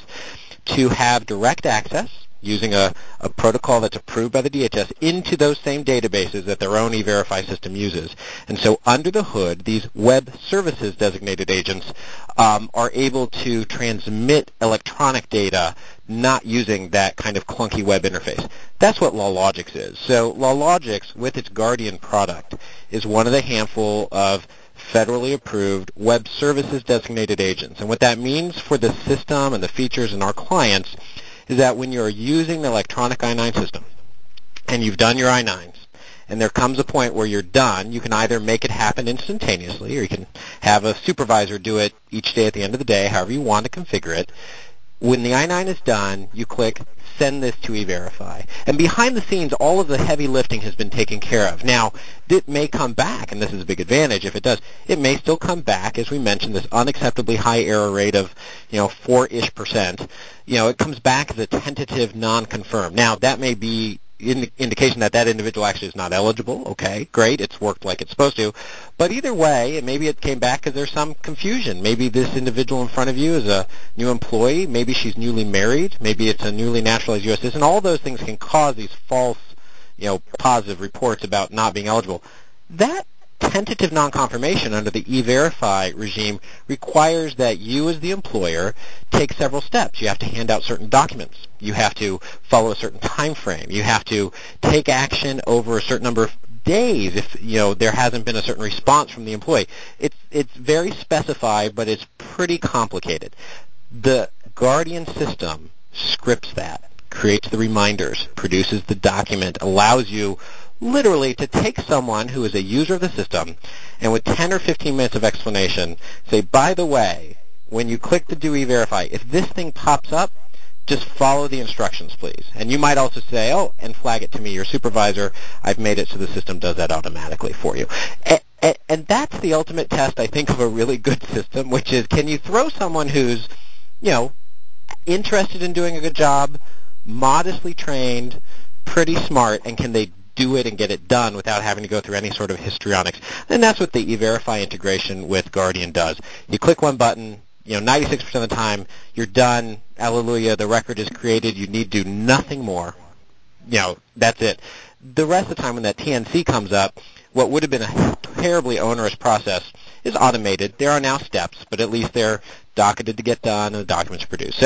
to have direct access using a, a protocol that's approved by the D H S into those same databases that their own E-Verify system uses. And so under the hood, these web services designated agents um, are able to transmit electronic data not using that kind of clunky web interface. That's what LawLogix is. So LawLogix, with its Guardian product, is one of the handful of federally approved web services designated agents. And what that means for the system and the features and our clients is that when you're using the electronic I nine system and you've done your I nines and there comes a point where you're done, you can either make it happen instantaneously or you can have a supervisor do it each day at the end of the day, however you want to configure it. When the I nine is done, you click send this to E-Verify. And behind the scenes, all of the heavy lifting has been taken care of. Now, it may come back, and this is a big advantage if it does, it may still come back, as we mentioned, this unacceptably high error rate of, you know, four-ish percent. You know, it comes back as a tentative non-confirm. Now, that may be an indication that that individual actually is not eligible. Okay, great, it's worked like it's supposed to. But either way, maybe it came back because there's some confusion. Maybe this individual in front of you is a new employee. Maybe she's newly married. Maybe it's a newly naturalized U S citizen. All those things can cause these false, you know, positive reports about not being eligible. That tentative non-confirmation under the E-Verify regime requires that you as the employer take several steps. You have to hand out certain documents. You have to follow a certain time frame. You have to take action over a certain number of days if, you know, there hasn't been a certain response from the employee. It's it's very specified, but it's pretty complicated. The Guardian system scripts that, creates the reminders, produces the document, allows you literally to take someone who is a user of the system and with ten or fifteen minutes of explanation say, by the way, when you click to do E-Verify, if this thing pops up, just follow the instructions, please. And you might also say, oh, and flag it to me, your supervisor. I've made it so the system does that automatically for you. And, and, and that's the ultimate test, I think, of a really good system, which is can you throw someone who's, you know, interested in doing a good job, modestly trained, pretty smart, and can they do it and get it done without having to go through any sort of histrionics? And that's what the E-Verify integration with Guardian does. You click one button, you know, ninety-six percent of the time, you're done. Hallelujah, the record is created. You need to do nothing more. You know, that's it. The rest of the time when that T N C comes up, what would have been a terribly onerous process is automated. There are now steps, but at least they're docketed to get done and the documents are produced. So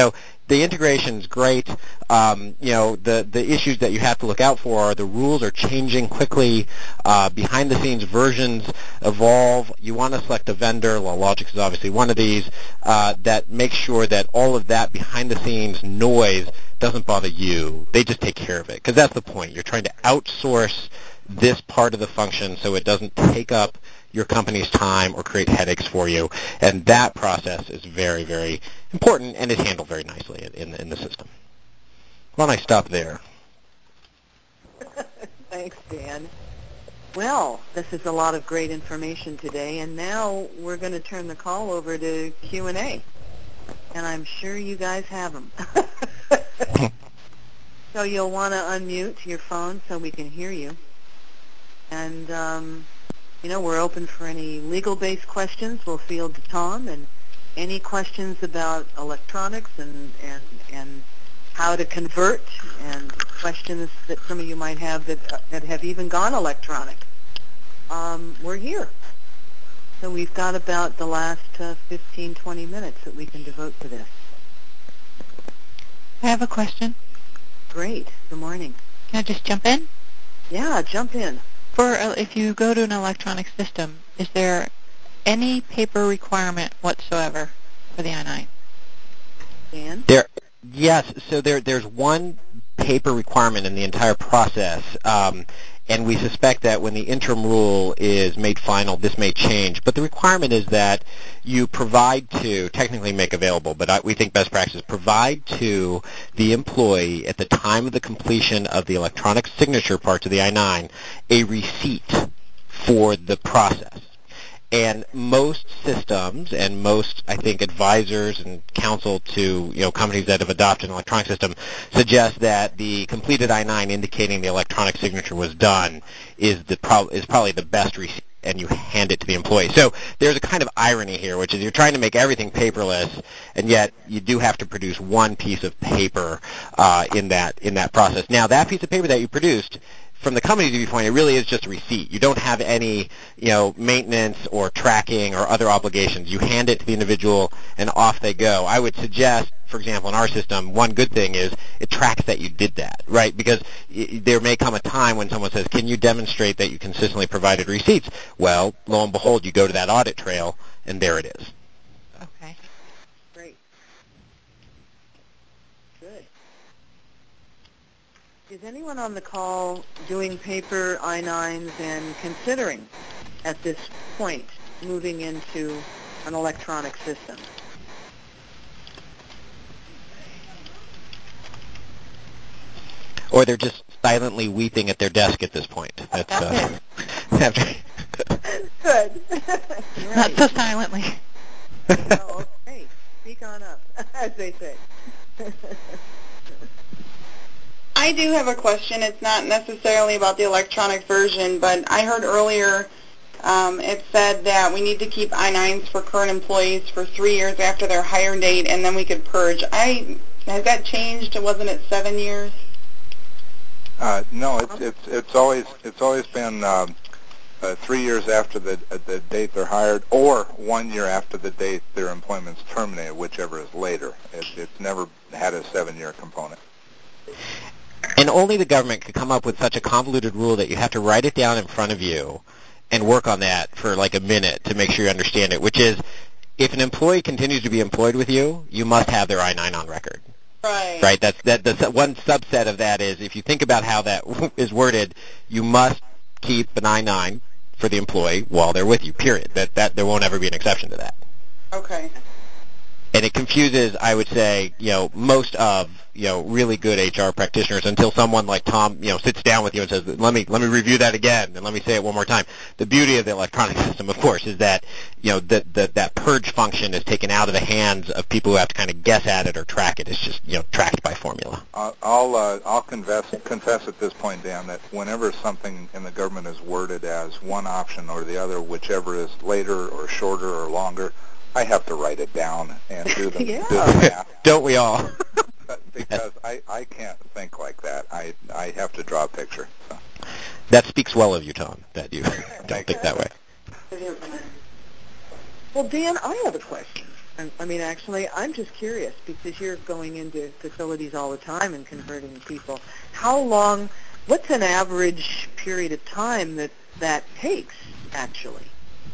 the integration's great. Um, you know, the, the issues that you have to look out for are the rules are changing quickly. Uh, behind the scenes versions evolve. You want to select a vendor, well, Logix is obviously one of these, uh, that makes sure that all of that behind the scenes noise doesn't bother you. They just take care of it, because that's the point. You're trying to outsource this part of the function so it doesn't take up your company's time or create headaches for you. And that process is very, very important and is handled very nicely in the, in the system. Why don't I stop there? Thanks, Dan. Well, this is a lot of great information today, and now we're going to turn the call over to Q and A. And I'm sure you guys have them. So you'll want to unmute your phone so we can hear you. And, um, you know, we're open for any legal-based questions. We'll field to Tom, and any questions about electronics and, and, and how to convert, and questions that some of you might have that, uh, that have even gone electronic. Um, we're here. So we've got about the last uh, fifteen, twenty minutes that we can devote to this. I have a question. Great. Good morning. Can I just jump in? Yeah, jump in. For uh, if you go to an electronic system, is there any paper requirement whatsoever for the I nine? Dan? There, yes. So there, there's one paper requirement in the entire process, um, and we suspect that when the interim rule is made final, this may change. But the requirement is that you provide to, technically make available, but I, we think best practice, provide to the employee at the time of the completion of the electronic signature parts of the I nine a receipt for the process. And most systems and most, I think, advisors and counsel to, you know, companies that have adopted an electronic system suggest that the completed I nine indicating the electronic signature was done is the pro- is probably the best receipt, and you hand it to the employee. So there's a kind of irony here, which is you're trying to make everything paperless, and yet you do have to produce one piece of paper uh, in that in that process. Now, that piece of paper that you produced, from the company's viewpoint, it really is just a receipt. You don't have any, you know, maintenance or tracking or other obligations. You hand it to the individual, and off they go. I would suggest, for example, in our system, one good thing is it tracks that you did that, right? Because y- there may come a time when someone says, can you demonstrate that you consistently provided receipts? Well, lo and behold, you go to that audit trail, and there it is. Okay. Great. Good. Is anyone on the call doing paper I nines and considering at this point moving into an electronic system? Or they're just silently weeping at their desk at this point. That's, uh, Good. Not so silently. Oh, okay. Speak on up, as they say. I do have a question. It's not necessarily about the electronic version, but I heard earlier um, it said that we need to keep I nines for current employees for three years after their hire date, and then we could purge. I has that changed? Wasn't it seven years? Uh, no, it's it's it's always it's always been um, uh, three years after the uh, the date they're hired, or one year after the date their employment's terminated, whichever is later. It, it's never had a seven-year component. And only the government could come up with such a convoluted rule that you have to write it down in front of you and work on that for like a minute to make sure you understand it, which is if an employee continues to be employed with you, you must have their I nine on record. Right. Right? That's that. The one subset of that is if you think about how that is worded, you must keep an I nine for the employee while they're with you. Period. That that there won't ever be an exception to that. Okay. And it confuses, I would say, you know, most of, you know, really good H R practitioners until someone like Tom, you know, sits down with you and says, let me let me review that again and let me say it one more time. The beauty of the electronic system, of course, is that, you know, that that that purge function is taken out of the hands of people who have to kind of guess at it or track it. It's just, you know, tracked by formula. I'll I'll, uh, I'll confess confess at this point, Dan, that whenever something in the government is worded as one option or the other, whichever is later or shorter or longer, I have to write it down and do the, Yeah. do the math. Don't we all? Because I, I can't think like that. I I have to draw a picture. So. That speaks well of you, Tom, that you don't think that way. Well, Dan, I have a question. I I mean, actually, I'm just curious because you're going into facilities all the time and converting people. How long, what's an average period of time that that takes, actually?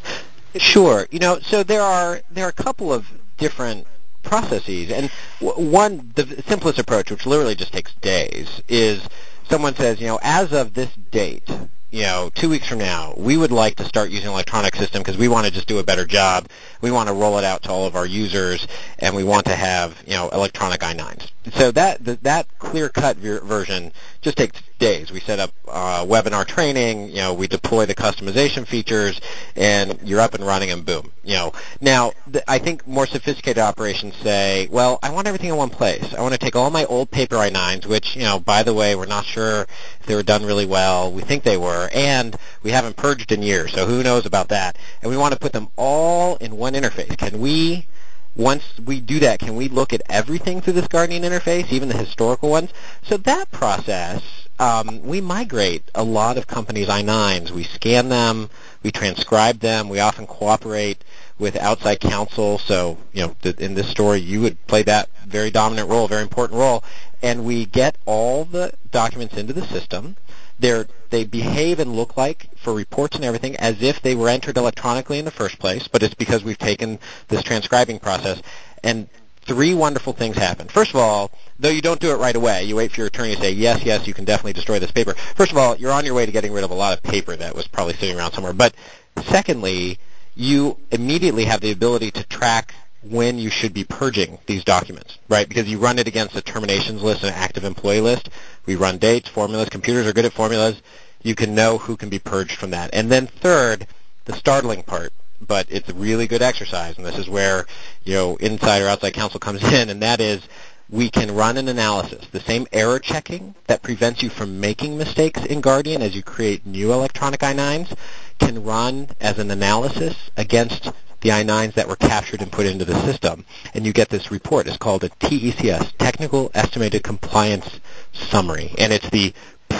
Sure. You know, so there are there are a couple of different processes, and w- one, the simplest approach, which literally just takes days, is someone says, you know, as of this date, you know, two weeks from now, we would like to start using an electronic system because we want to just do a better job. We want to roll it out to all of our users, and we want to have, you know, electronic I nines. So that that, that clear-cut ver- version just takes days. We set up uh, webinar training, you know, we deploy the customization features, and you're up and running, and boom, you know. Now, th- I think more sophisticated operations say, well, I want everything in one place. I want to take all my old paper I nines, which, you know, by the way, we're not sure if they were done really well. We think they were, and we haven't purged in years, so who knows about that. And we want to put them all in one interface. Can we, once we do that, can we look at everything through this Guardian interface, even the historical ones? So that process, um, we migrate a lot of companies' I nines. We scan them, we transcribe them, we often cooperate with outside counsel. So, you know, th- in this story, you would play that very dominant role, very important role. And we get all the documents into the system. They're, they behave and look like, for reports and everything, as if they were entered electronically in the first place, but it's because we've taken this transcribing process. And three wonderful things happen. First of all, though you don't do it right away, you wait for your attorney to say, yes, yes, you can definitely destroy this paper. First of all, you're on your way to getting rid of a lot of paper that was probably sitting around somewhere. But secondly, you immediately have the ability to track when you should be purging these documents, right? Because you run it against a terminations list and an active employee list. We run dates, formulas. Computers are good at formulas. You can know who can be purged from that. And then third, the startling part, but it's a really good exercise, and this is where, you know, inside or outside counsel comes in, and that is we can run an analysis. The same error checking that prevents you from making mistakes in Guardian as you create new electronic I nines can run as an analysis against the I nines that were captured and put into the system, and you get this report. It's called a T E C S, Technical Estimated Compliance Summary, and it's the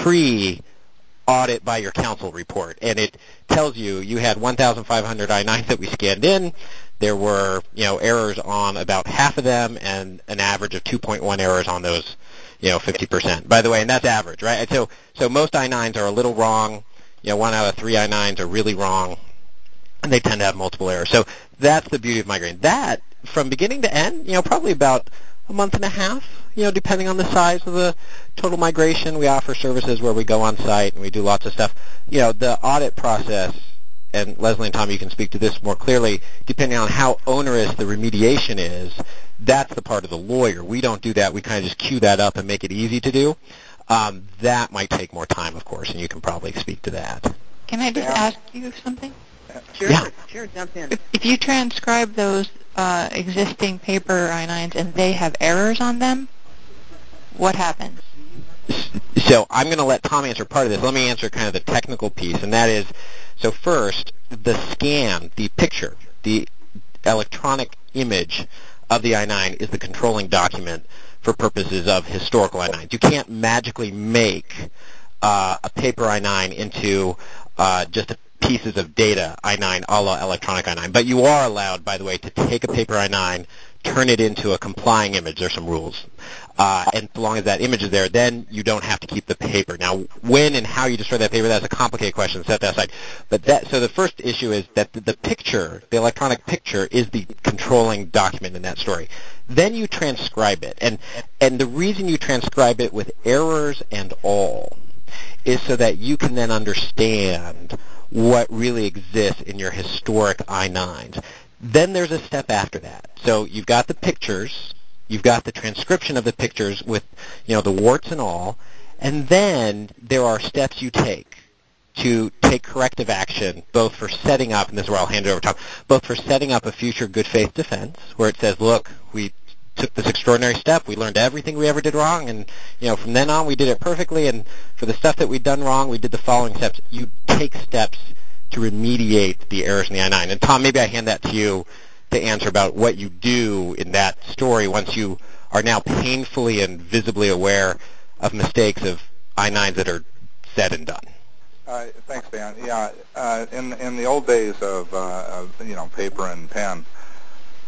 pre-audit by your counsel report, and it tells you you had one thousand five hundred I nines that we scanned in. There were, you know, errors on about half of them, and an average of two point one errors on those, you know, fifty percent. By the way, and that's average, right? So, so most I nines are a little wrong. You know, one out of three I nines are really wrong, and they tend to have multiple errors. So that's the beauty of migrating. That, from beginning to end, you know, probably about a month and a half, you know, depending on the size of the total migration. We offer services where we go on site and we do lots of stuff. You know, the audit process, and Leslie and Tom, you can speak to this more clearly, depending on how onerous the remediation is, that's the part of the lawyer. We don't do that. We kind of just queue that up and make it easy to do. Um, that might take more time, of course, and you can probably speak to that. Can I just Yeah. ask you something? Sure, Yeah. sure, jump in. If, if you transcribe those uh, existing paper I nines and they have errors on them, what happens? So I'm going to let Tom answer part of this. Let me answer kind of the technical piece, and that is, so first, the scan, the picture, the electronic image of the I nine is the controlling document for purposes of historical I nines. You can't magically make uh, a paper I nine into uh, just pieces of data I nine a la electronic I nine. But you are allowed, by the way, to take a paper I nine, turn it into a complying image. There's some rules. Uh, and so long as that image is there, then you don't have to keep the paper. Now, when and how you destroy that paper, that's a complicated question. Set that aside. But that, so the first issue is that the, the picture, the electronic picture, is the controlling document in that story. Then you transcribe it. And, and the reason you transcribe it with errors and all is so that you can then understand what really exists in your historic I nines. Then there's a step after that. So you've got the pictures, you've got the transcription of the pictures with, you know, the warts and all, and then there are steps you take to take corrective action, both for setting up, and this is where I'll hand it over to Tom, both for setting up a future good faith defense, where it says, look, we took this extraordinary step, we learned everything we ever did wrong, and, you know, from then on we did it perfectly, and for the stuff that we'd done wrong, we did the following steps. You take steps to remediate the errors in the I nine. And Tom, maybe I hand that to you to answer about what you do in that story once you are now painfully and visibly aware of mistakes of I nines that are said and done. Uh, thanks, Dan. Yeah, uh, in in the old days of, uh, of you know paper and pen,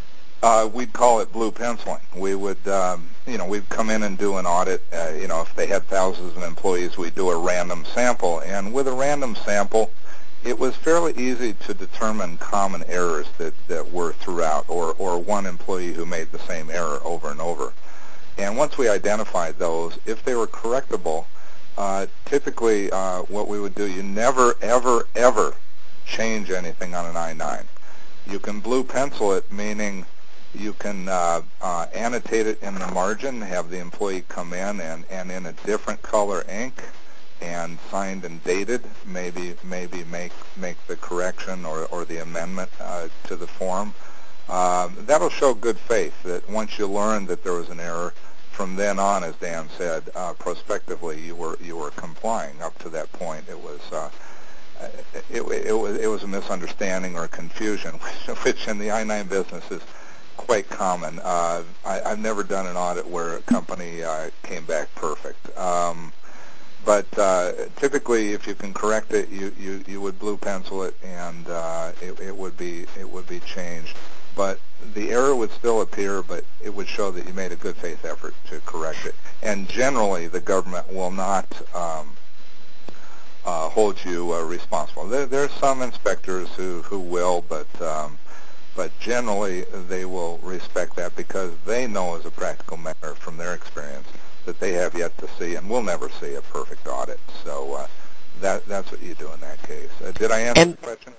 Uh, we'd call it blue penciling. We would, um, you know, we'd come in and do an audit. Uh, you know, if they had thousands of employees, we'd do a random sample. And with a random sample, it was fairly easy to determine common errors that, that were throughout, or, or one employee who made the same error over and over. And once we identified those, if they were correctable, uh, typically uh, what we would do, you never, ever, ever change anything on an I nine. You can blue pencil it, meaning you can uh, uh, annotate it in the margin, have the employee come in and, and in a different color ink and signed and dated, maybe maybe make make the correction or, or the amendment uh, to the form. Um, that'll show good faith that once you learn that there was an error, from then on, as Dan said, uh, prospectively you were you were complying. Up to that point, it was uh, it, it, it was it was a misunderstanding or confusion, which, which in the I nine business is quite common. Uh, I, I've never done an audit where a company uh, came back perfect. Um, but uh, typically, if you can correct it, you, you, you would blue pencil it, and uh, it, it would be it would be changed. But the error would still appear, but it would show that you made a good faith effort to correct it. And generally, the government will not um, uh, hold you uh, responsible. There, there are some inspectors who, who will, but um, but generally they will respect that because they know as a practical matter from their experience that they have yet to see and will never see a perfect audit. So uh, that that's what you do in that case. Uh, did I answer and, the question?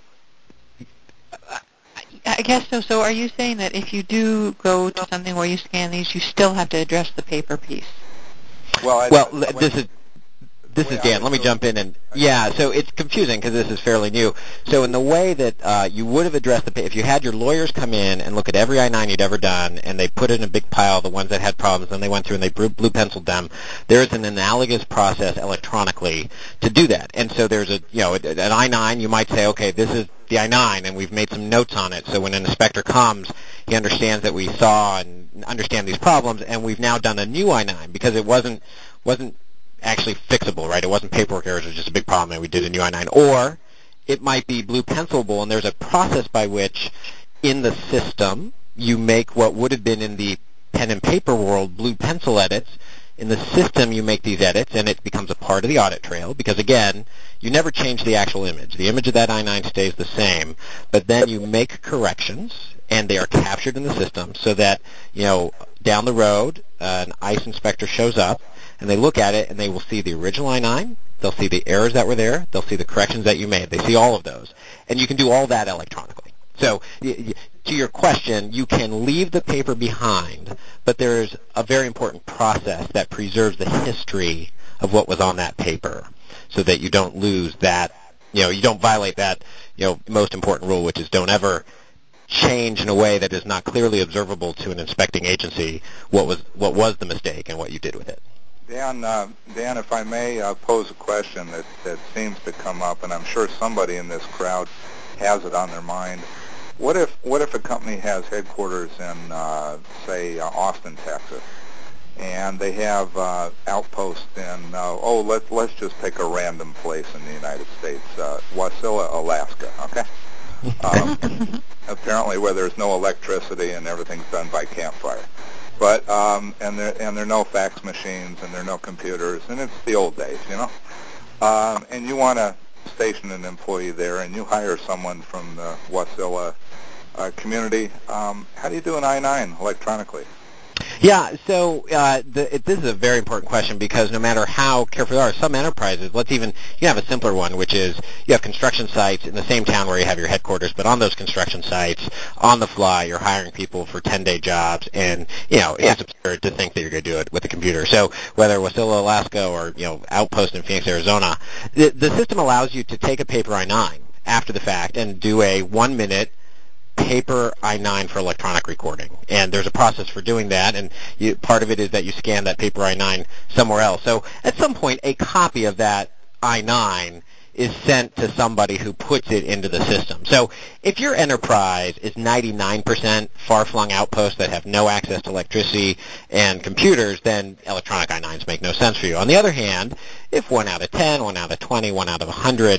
I guess so. So are you saying that if you do go to something where you scan these, you still have to address the paper piece? Well, I, well, when, this is this is Dan. Let me jump in and yeah. So it's confusing because this is fairly new. So in the way that uh, you would have addressed the if you had your lawyers come in and look at every I nine you'd ever done, and they put it in a big pile, the ones that had problems, and they went through and they blue penciled them. There is an analogous process electronically to do that. And so there's a you know an I nine. You might say, okay, this is the I nine, and we've made some notes on it. So when an inspector comes, he understands that we saw and understand these problems, and we've now done a new I nine because it wasn't wasn't actually fixable, right? It wasn't paperwork errors, it was just a big problem, and we did a new I nine. Or it might be blue pencilable, and there's a process by which in the system you make what would have been in the pen and paper world blue pencil edits. In the system you make these edits, and it becomes a part of the audit trail because, again, you never change the actual image. The image of that I nine stays the same, but then you make corrections, and they are captured in the system so that, you know, down the road, uh, an ICE inspector shows up, and they look at it, and they will see the original I nine, they'll see the errors that were there, they'll see the corrections that you made, they see all of those. And you can do all that electronically. So y- y- to your question, you can leave the paper behind, but there's a very important process that preserves the history of what was on that paper so that you don't lose that, you know, you don't violate that, you know, most important rule, which is don't ever change in a way that is not clearly observable to an inspecting agency what was what was the mistake and what you did with it. Dan, uh, Dan, if I may uh, pose a question that, that seems to come up, and I'm sure somebody in this crowd has it on their mind. What if what if a company has headquarters in, uh, say, uh, Austin, Texas, and they have uh, outposts in, uh, oh, let, let's just pick a random place in the United States, uh, Wasilla, Alaska, okay? Um, apparently where there's no electricity and everything's done by campfire. But um, and there and there are no fax machines and there are no computers and it's the old days, you know. Um, and you want to station an employee there, and you hire someone from the Wasilla uh, community. Um, how do you do an I nine electronically? Yeah, so uh, the, it, this is a very important question because no matter how careful you are, some enterprises, let's even, you have a simpler one, which is you have construction sites in the same town where you have your headquarters, but on those construction sites, on the fly, you're hiring people for ten-day jobs, and, you know, it's absurd to think that you're going to do it with a computer. So whether Wasilla, Alaska, or, you know, Outpost in Phoenix, Arizona, the, the system allows you to take a paper I nine after the fact and do a one-minute paper I nine for electronic recording. And there's a process for doing that, and you, part of it is that you scan that paper I nine somewhere else. So at some point, a copy of that I nine is sent to somebody who puts it into the system. So if your enterprise is ninety-nine percent far-flung outposts that have no access to electricity and computers, then electronic I nines make no sense for you. On the other hand, if one out of ten, one out of twenty, one out of one hundred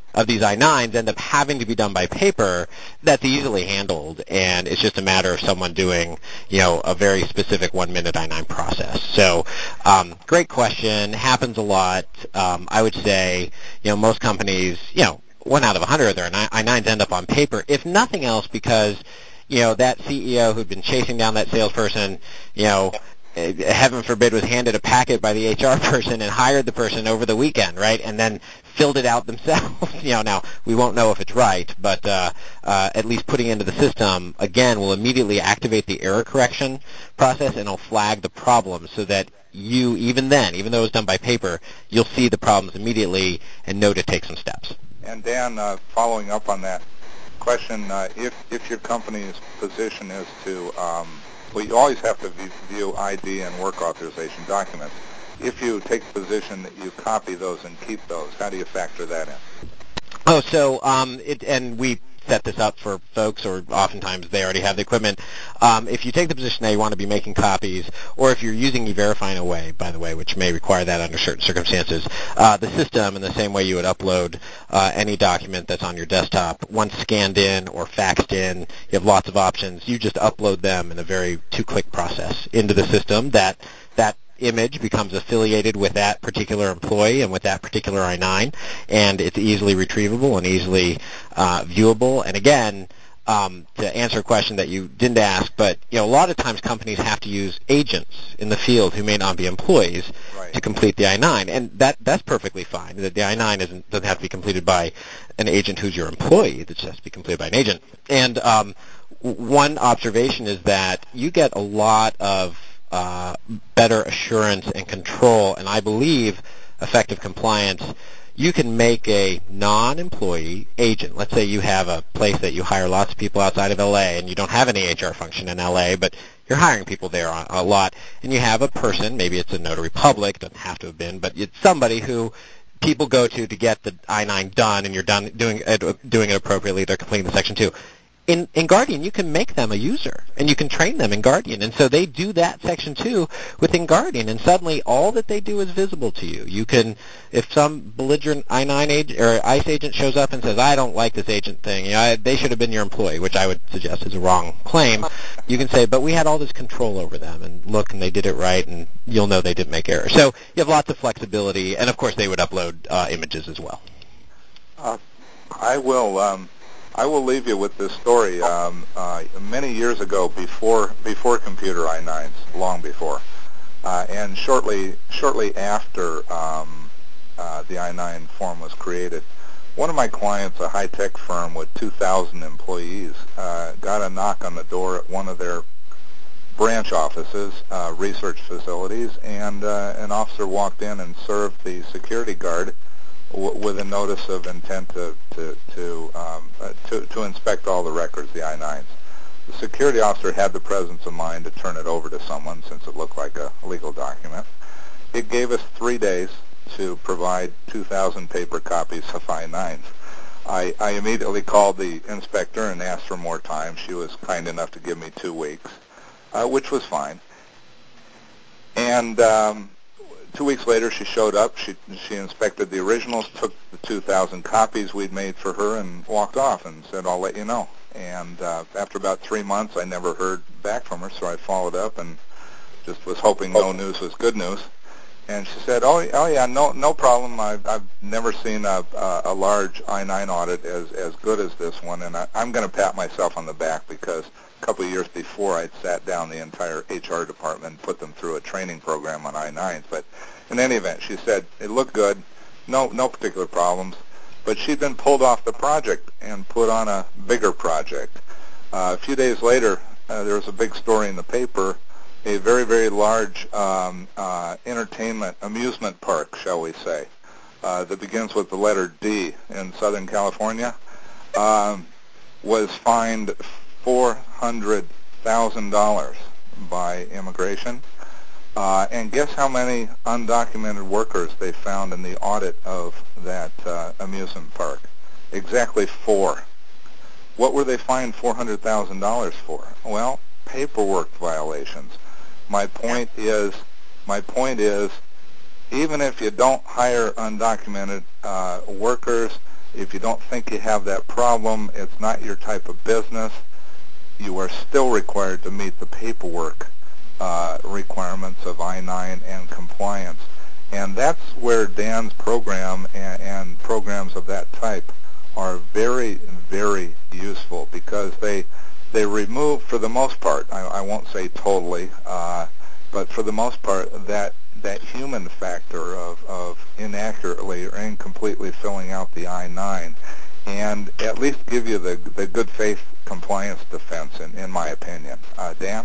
of these I nines end up having to be done by paper, that's easily handled, and it's just a matter of someone doing, you know, a very specific one-minute I nine process. So, um, great question. Happens a lot. Um, I would say, you know, most companies, you know, one out of a hundred of their I nines end up on paper, if nothing else because, you know, that C E O who'd been chasing down that salesperson, you know, heaven forbid, was handed a packet by the H R person and hired the person over the weekend, right, and then filled it out themselves. You know, now we won't know if it's right, but uh, uh, at least putting it into the system, again, will immediately activate the error correction process and it'll flag the problem so that you, even then, even though it's done by paper, you'll see the problems immediately and know to take some steps. And Dan, uh, following up on that question, uh, if, if your company's position is to um, well, you always have to view I D and work authorization documents. If you take the position that you copy those and keep those, how do you factor that in? Oh, so um, it, and we set this up for folks, or oftentimes they already have the equipment. Um, if you take the position that you want to be making copies, or if you're using E-Verify in a way, by the way, which may require that under certain circumstances, uh, the system, in the same way you would upload uh, any document that's on your desktop, once scanned in or faxed in, you have lots of options. You just upload them in a very two-click process into the system. That that image becomes affiliated with that particular employee and with that particular I nine, and it's easily retrievable and easily uh, viewable. And again, um, to answer a question that you didn't ask, but you know, a lot of times companies have to use agents in the field who may not be employees right. to complete the I nine, and that that's perfectly fine. The, the I nine isn't, doesn't have to be completed by an agent who's your employee. It just has to be completed by an agent. And um, one observation is that you get a lot of Uh, better assurance and control, and I believe effective compliance. You can make a non-employee agent. Let's say you have a place that you hire lots of people outside of L A, and you don't have any H R function in L A, but you're hiring people there a lot, and you have a person, maybe it's a notary public, doesn't have to have been, but it's somebody who people go to to get the I nine done, and you're done doing it, doing it appropriately. They're completing the Section two. In, in Guardian, you can make them a user, and you can train them in Guardian. And so they do that Section two within Guardian, and suddenly all that they do is visible to you. You can, if some belligerent I nine agent or ICE agent shows up and says, I don't like this agent thing, you know, I, they should have been your employee, which I would suggest is a wrong claim, you can say, but we had all this control over them, and look, and they did it right, and you'll know they didn't make errors. So you have lots of flexibility, and of course they would upload uh, images as well. Uh, I will... Um I will leave you with this story. Um, uh, many years ago, before before computer I nines, long before, uh, and shortly shortly after um, uh, the I nine form was created, one of my clients, a high-tech firm with two thousand employees, uh, got a knock on the door at one of their branch offices, uh, research facilities, and uh, an officer walked in and served the security guard with a notice of intent to to to, um, uh, to to inspect all the records, the I nines. The security officer had the presence of mind to turn it over to someone since it looked like a legal document. It gave us three days to provide two thousand paper copies of I nines. I, I immediately called the inspector and asked for more time. She was kind enough to give me two weeks, uh, which was fine. And um, Two weeks later, she showed up. She she inspected the originals, took the two thousand copies we'd made for her, and walked off and said, I'll let you know. And uh, after about three months, I never heard back from her, so I followed up and just was hoping no news was good news. And she said, oh, oh yeah, no no problem. I've, I've never seen a, a, a large I nine audit as, as good as this one, and I, I'm going to pat myself on the back because a couple of years before I'd sat down the entire H R department and put them through a training program on I nines. But in any event, she said it looked good, no no particular problems, but she'd been pulled off the project and put on a bigger project. Uh, a few days later, uh, there was a big story in the paper. A very, very large um, uh, entertainment, amusement park, shall we say, uh, that begins with the letter D in Southern California, um, was fined four hundred thousand dollars by immigration. Uh, and guess how many undocumented workers they found in the audit of that uh, amusement park? Exactly four. What were they fined four hundred thousand dollars for? Well, paperwork violations. My point is, my point is, even if you don't hire undocumented uh, workers, If you don't think you have that problem, it's not your type of business, you are still required to meet the paperwork uh, requirements of I nine and compliance. And that's where Dan's program and, and programs of that type are very, very useful, because they they remove, for the most part, I, I won't say totally, uh, but for the most part, that that human factor of, of inaccurately or incompletely filling out the I nine, and at least give you the the good faith compliance defense, in, in my opinion. Uh, Dan?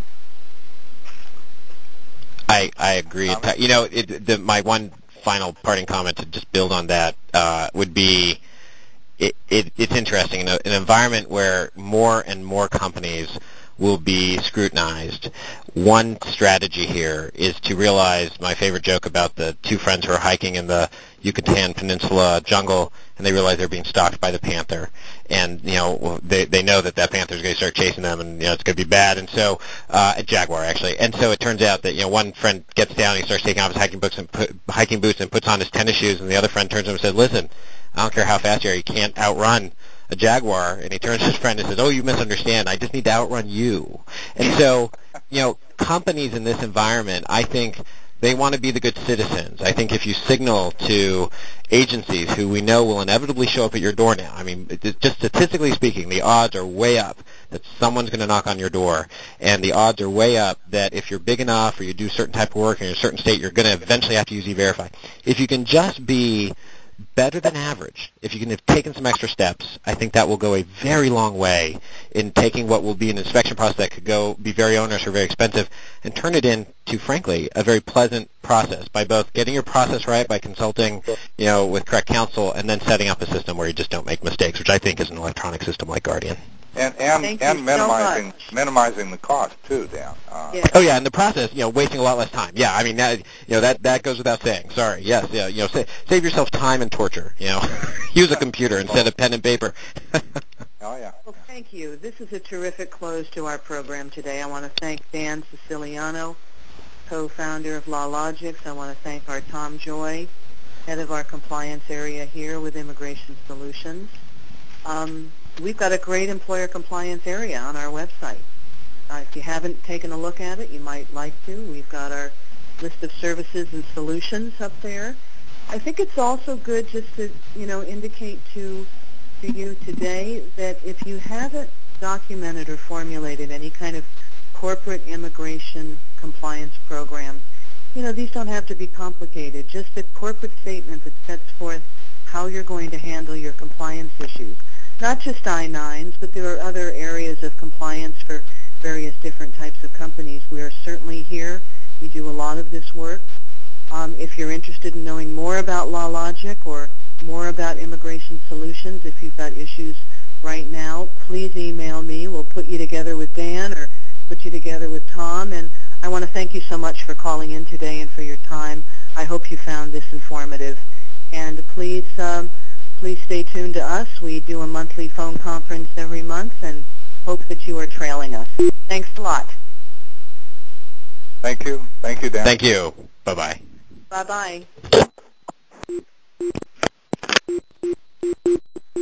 I, I agree. Comment? You know, it, the, my one final parting comment to just build on that uh, would be it, it, it's interesting. In a, an environment where more and more companies will be scrutinized, one strategy here is to realize my favorite joke about the two friends who are hiking in the Yucatan Peninsula jungle, and they realize they're being stalked by the panther. And, you know, they they know that that panther is going to start chasing them, and, you know, it's going to be bad. And so, uh, a jaguar, actually. And so it turns out that, you know, one friend gets down, and he starts taking off his hiking boots and put, hiking boots and puts on his tennis shoes, and the other friend turns to him and says, listen, I don't care how fast you are, you can't outrun a jaguar. And he turns to his friend and says, oh, you misunderstand. I just need to outrun you. And so, you know, companies in this environment, I think they want to be the good citizens. I think if you signal to agencies who we know will inevitably show up at your door now, I mean, it, just statistically speaking, the odds are way up that someone's going to knock on your door, and the odds are way up that if you're big enough or you do certain type of work in a certain state, you're going to eventually have to use E-Verify. If you can just be better than average, if you can have taken some extra steps, I think that will go a very long way in taking what will be an inspection process that could go be very onerous or very expensive and turn it into, frankly, a very pleasant process by both getting your process right, by consulting, you know, with correct counsel, and then setting up a system where you just don't make mistakes, which I think is an electronic system like Guardian. And and, Thank and you minimizing so much. minimizing the cost too, Dan. Uh, Yeah. Oh yeah, in the process, you know, wasting a lot less time. Yeah, I mean, that, you know, that that goes without saying. Sorry. Yes, yeah, you know, sa- save yourself time and torture. You know, use a computer instead of pen and paper. Oh yeah. Well, thank you. This is a terrific close to our program today. I want to thank Dan Siciliano, co-founder of LawLogix. I want to thank our Tom Joy, head of our compliance area here with Immigration Solutions. Um, we've got a great employer compliance area on our website. Uh, if you haven't taken a look at it, you might like to. We've got our list of services and solutions up there. I think it's also good just to, you know, indicate to to you today that if you haven't documented or formulated any kind of corporate immigration compliance program, you know, these don't have to be complicated. Just a corporate statement that sets forth how you're going to handle your compliance issues. Not just I nines, but there are other areas of compliance for various different types of companies. We are certainly here. We do a lot of this work. Um, if you're interested in knowing more about LawLogix or more about Immigration Solutions, if you've got issues right now, please email me. We'll put you together with Dan or put you together with Tom. And I want to thank you so much for calling in today and for your time. I hope you found this informative. And please, um, please stay tuned to us. We do a monthly phone conference every month and hope that you are trailing us. Thanks a lot. Thank you. Thank you, Dan. Thank you. Bye bye. Bye-bye.